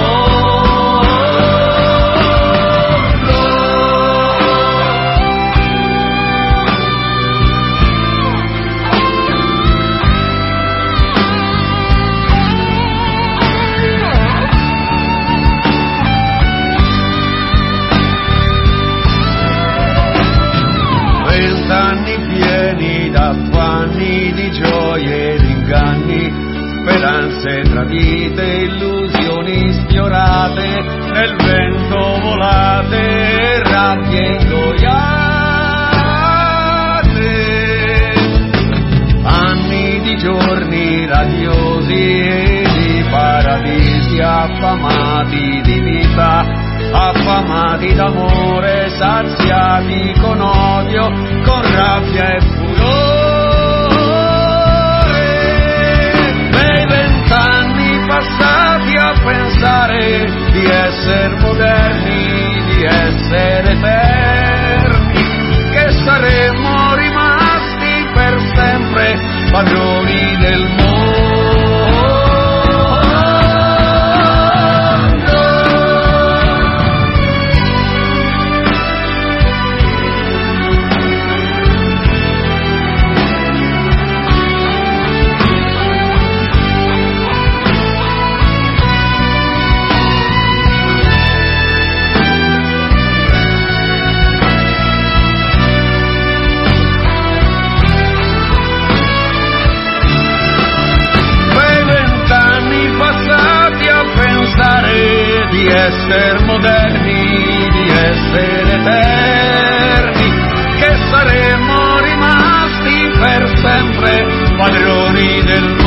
20 anni pieni d'affanni, di gioie ed inganni, speranze tradite, illusioni sfiorate, nel vento volate, rabbie ingoiate. Anni di giorni radiosi e di paradisi, affamati di vita, affamati d'amore, saziati con odio, con rabbia e furore. Nei 20 anni passati a pensare di essere moderni, di essere eterni, che saremmo rimasti per sempre padroni del mondo. 20 essere moderni, di essere eterni, che saremmo rimasti per sempre padroni del mondo.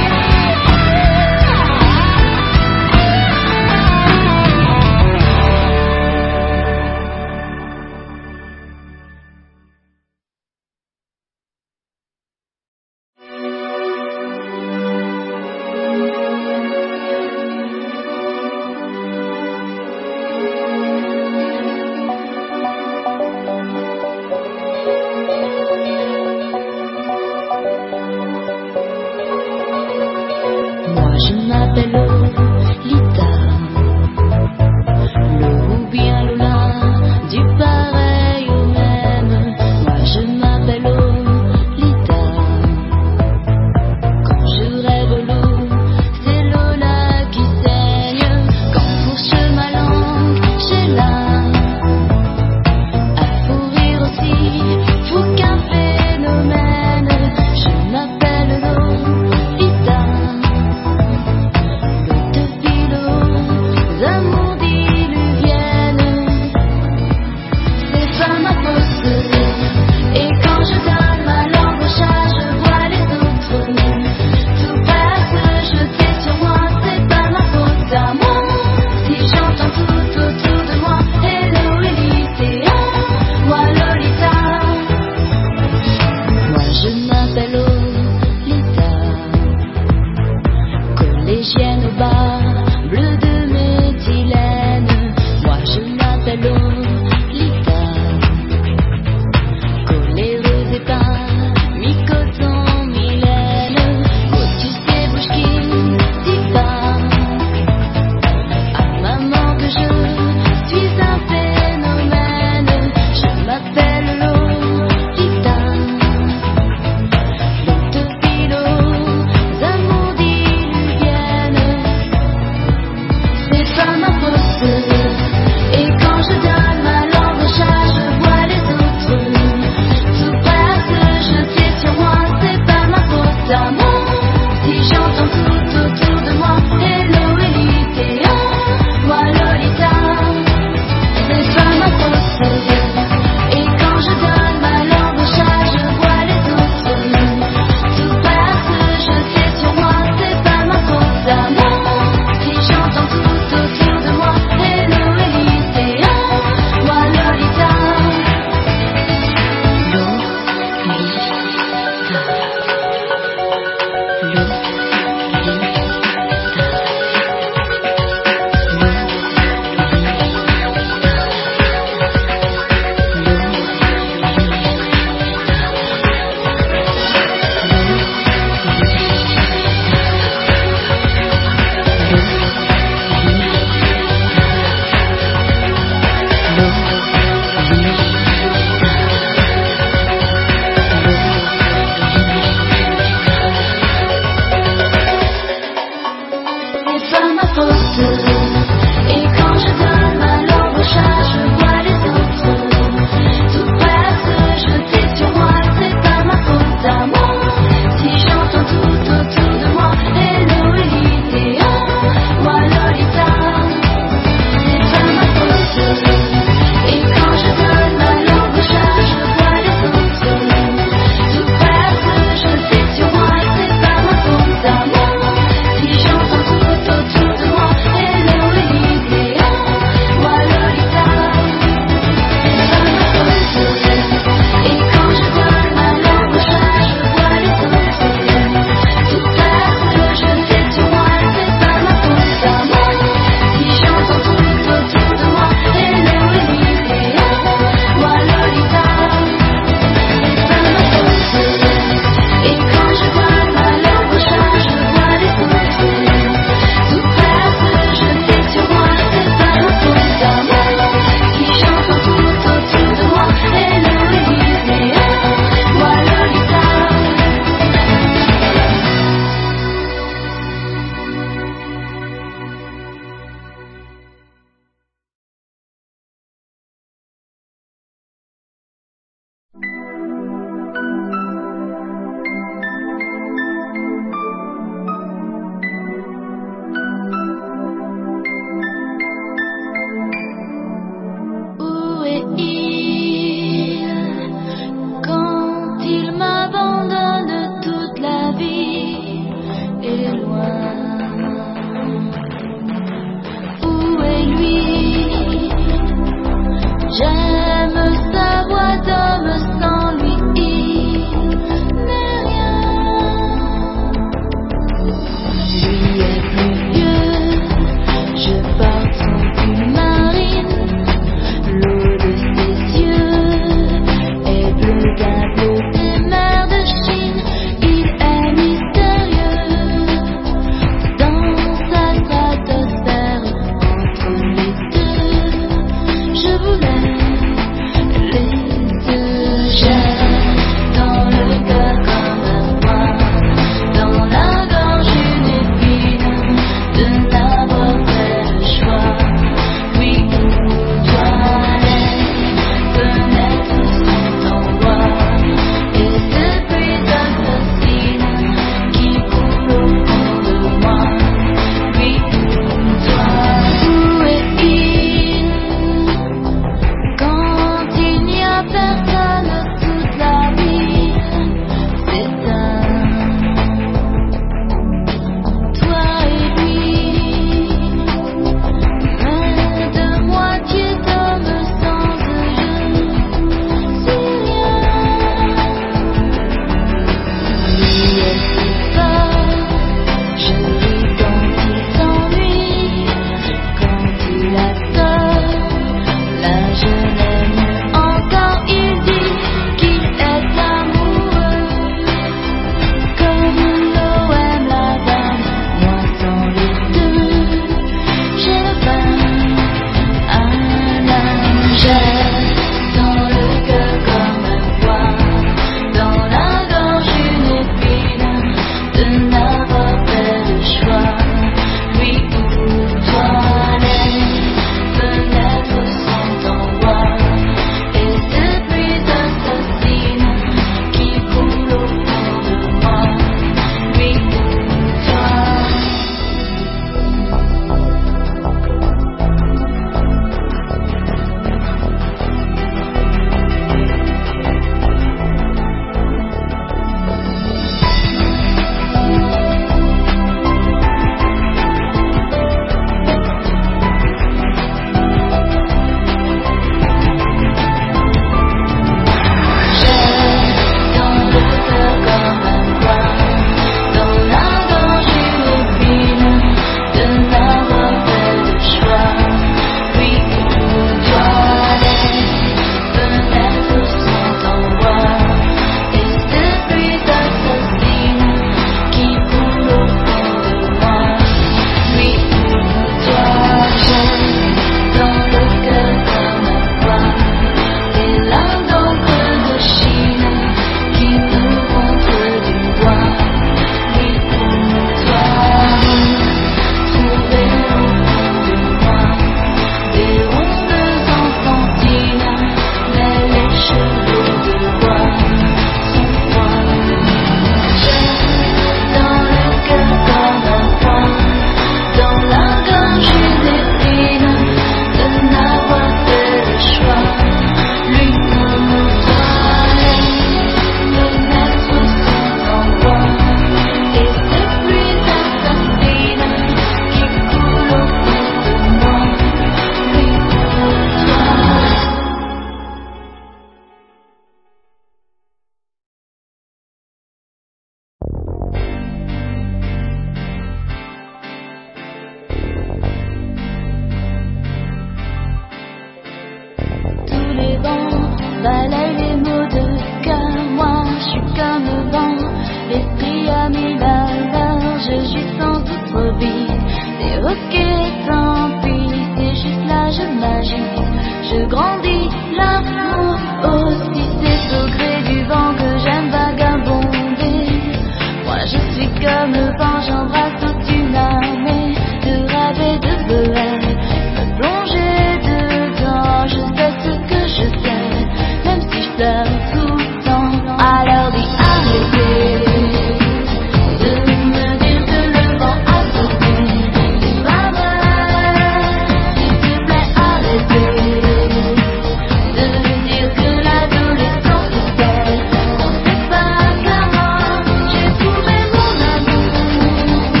envie. C'est ok, tant pis, c'est juste là, je m'agite, je grandis, l'amour aussi, c'est au gré du vent que j'aime vagabonder. Moi je suis comme le vent, j'embrasse toute une armée de rêve et de bohème, me plonger dedans, je sais ce que je sais, même si je pleure tout le temps. Alors dis arrêtez de me dire que le vent a tourné, c'est pas vrai, s'il te plaît arrêtez de dire que l'adolescence est belle, on sait pas comment j'ai trouvé mon amour.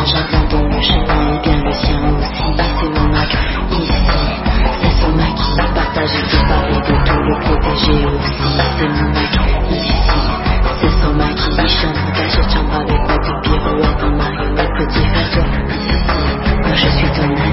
j'attends ton chemin et bien le sien aussi. C'est mon Mac ici, c'est son Mac qui partage de parler de tout le protéger aussi. C'est mon Mac ici, c'est son Mac qui chante, cache chambre avec moi de pirouette en marionnette, petit frère toi ici, moi je suis ton ami.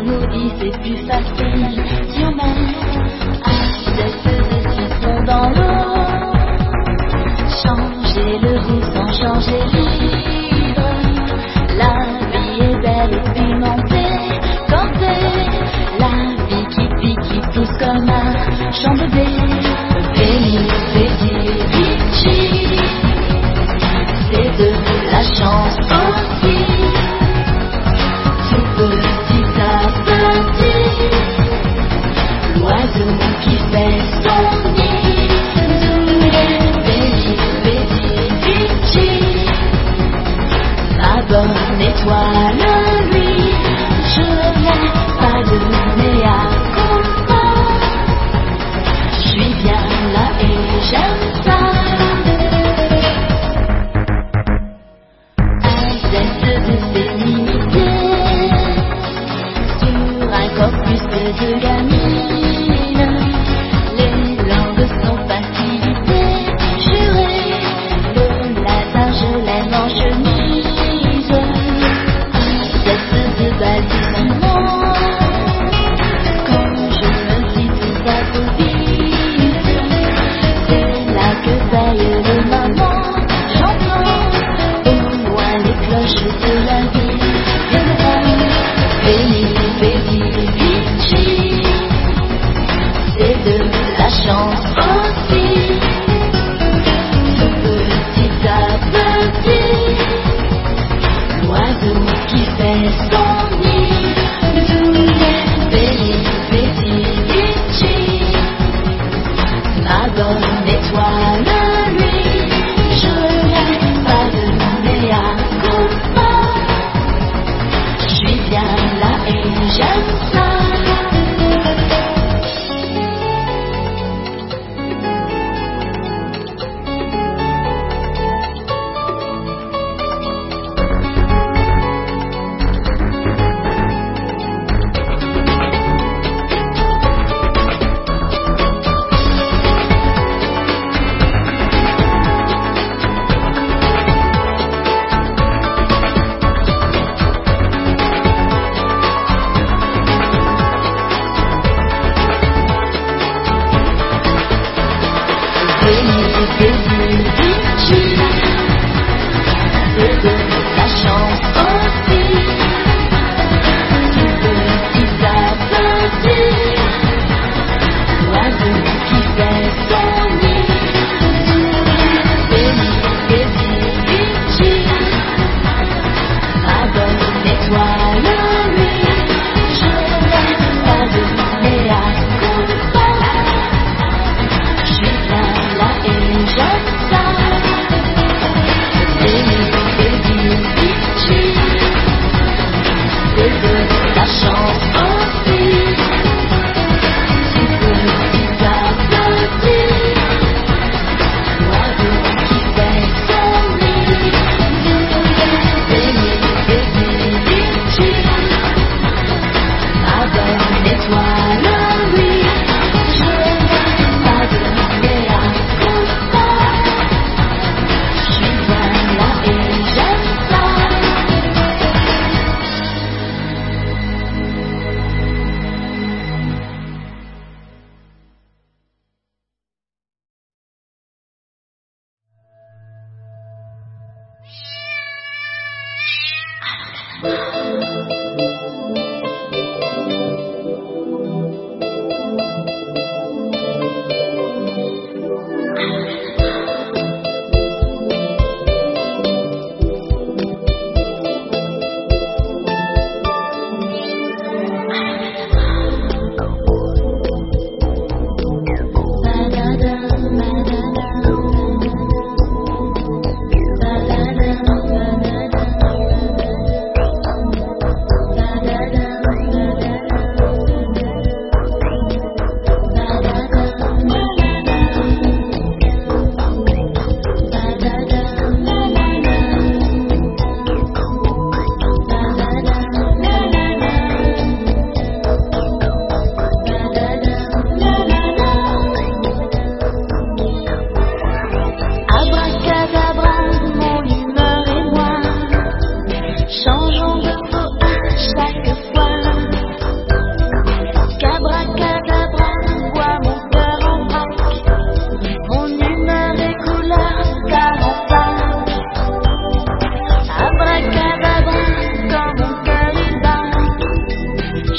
nous dit c'est plus facile si on met des citrons dans l'eau. Changer le goût sans changer l'ivre. La vie est belle et pimentée. Quand c'est la vie qui pique, qui pousse comme un champ de blé. Veni, vedi, vici. C'est de la chance aussi. Tout petit à petit. L'oiseau qui fait son nid. Veni, vedi, vici. Ma bonne étoile, lui, je n'ai pas de mea culpa. Je suis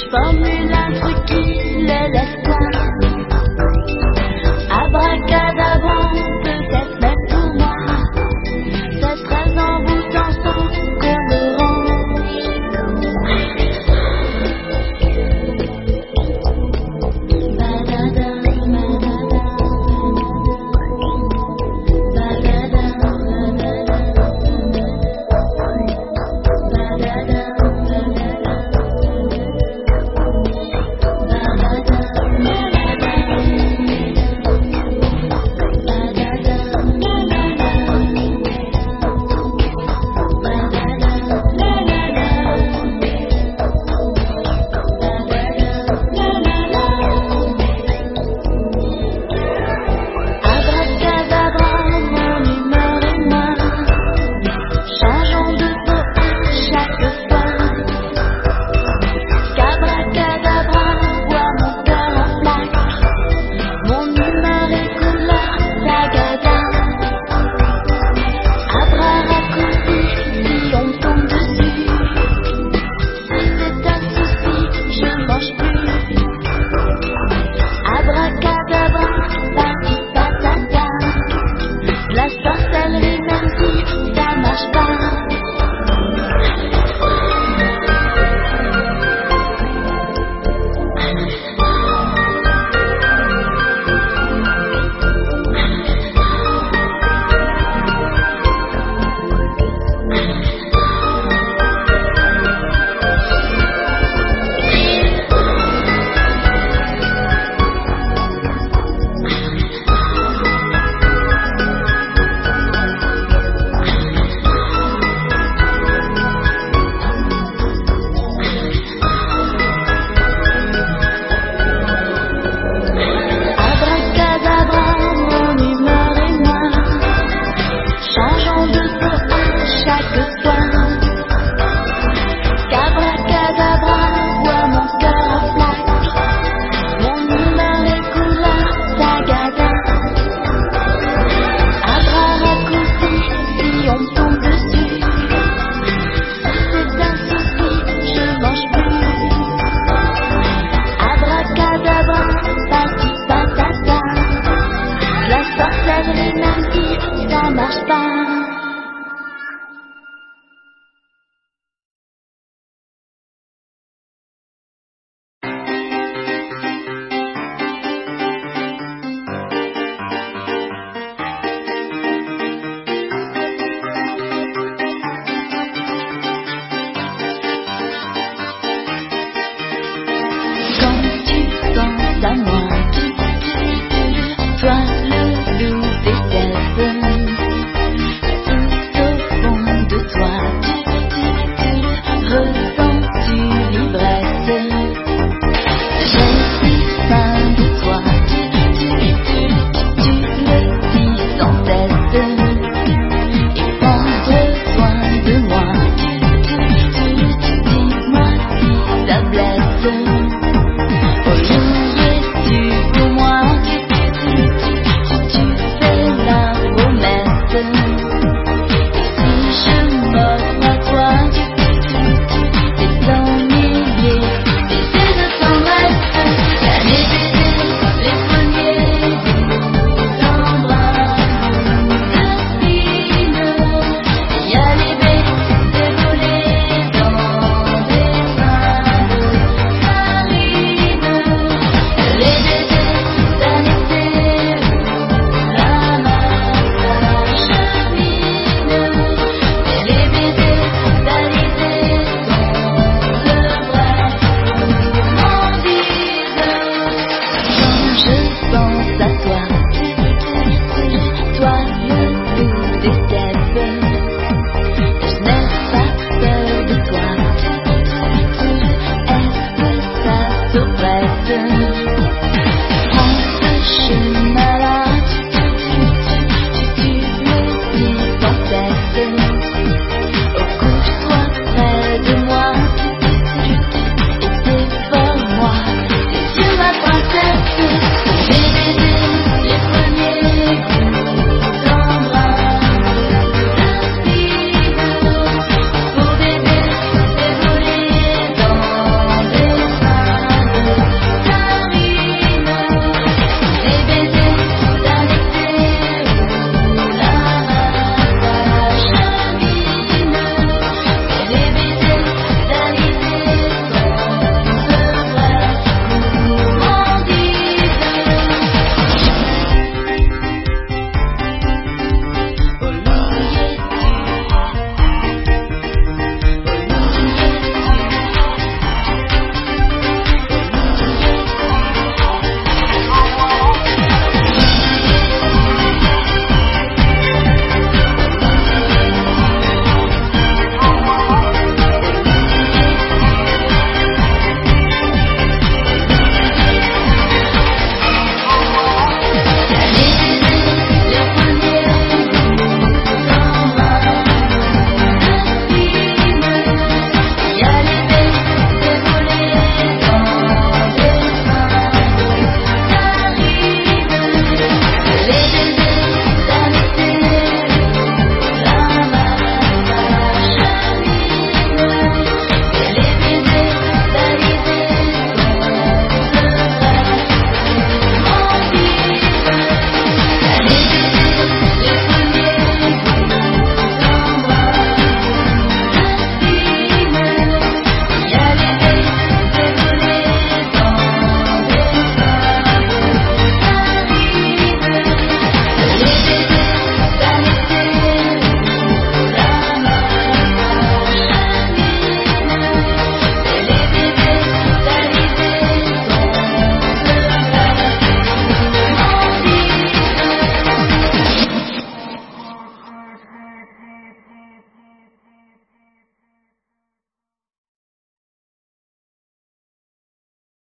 je formule un truc qui les laisse plein. Abracadabra, peut-être même pour moi. C'est très envoûtant sans qu'on me range. Ça marche pas.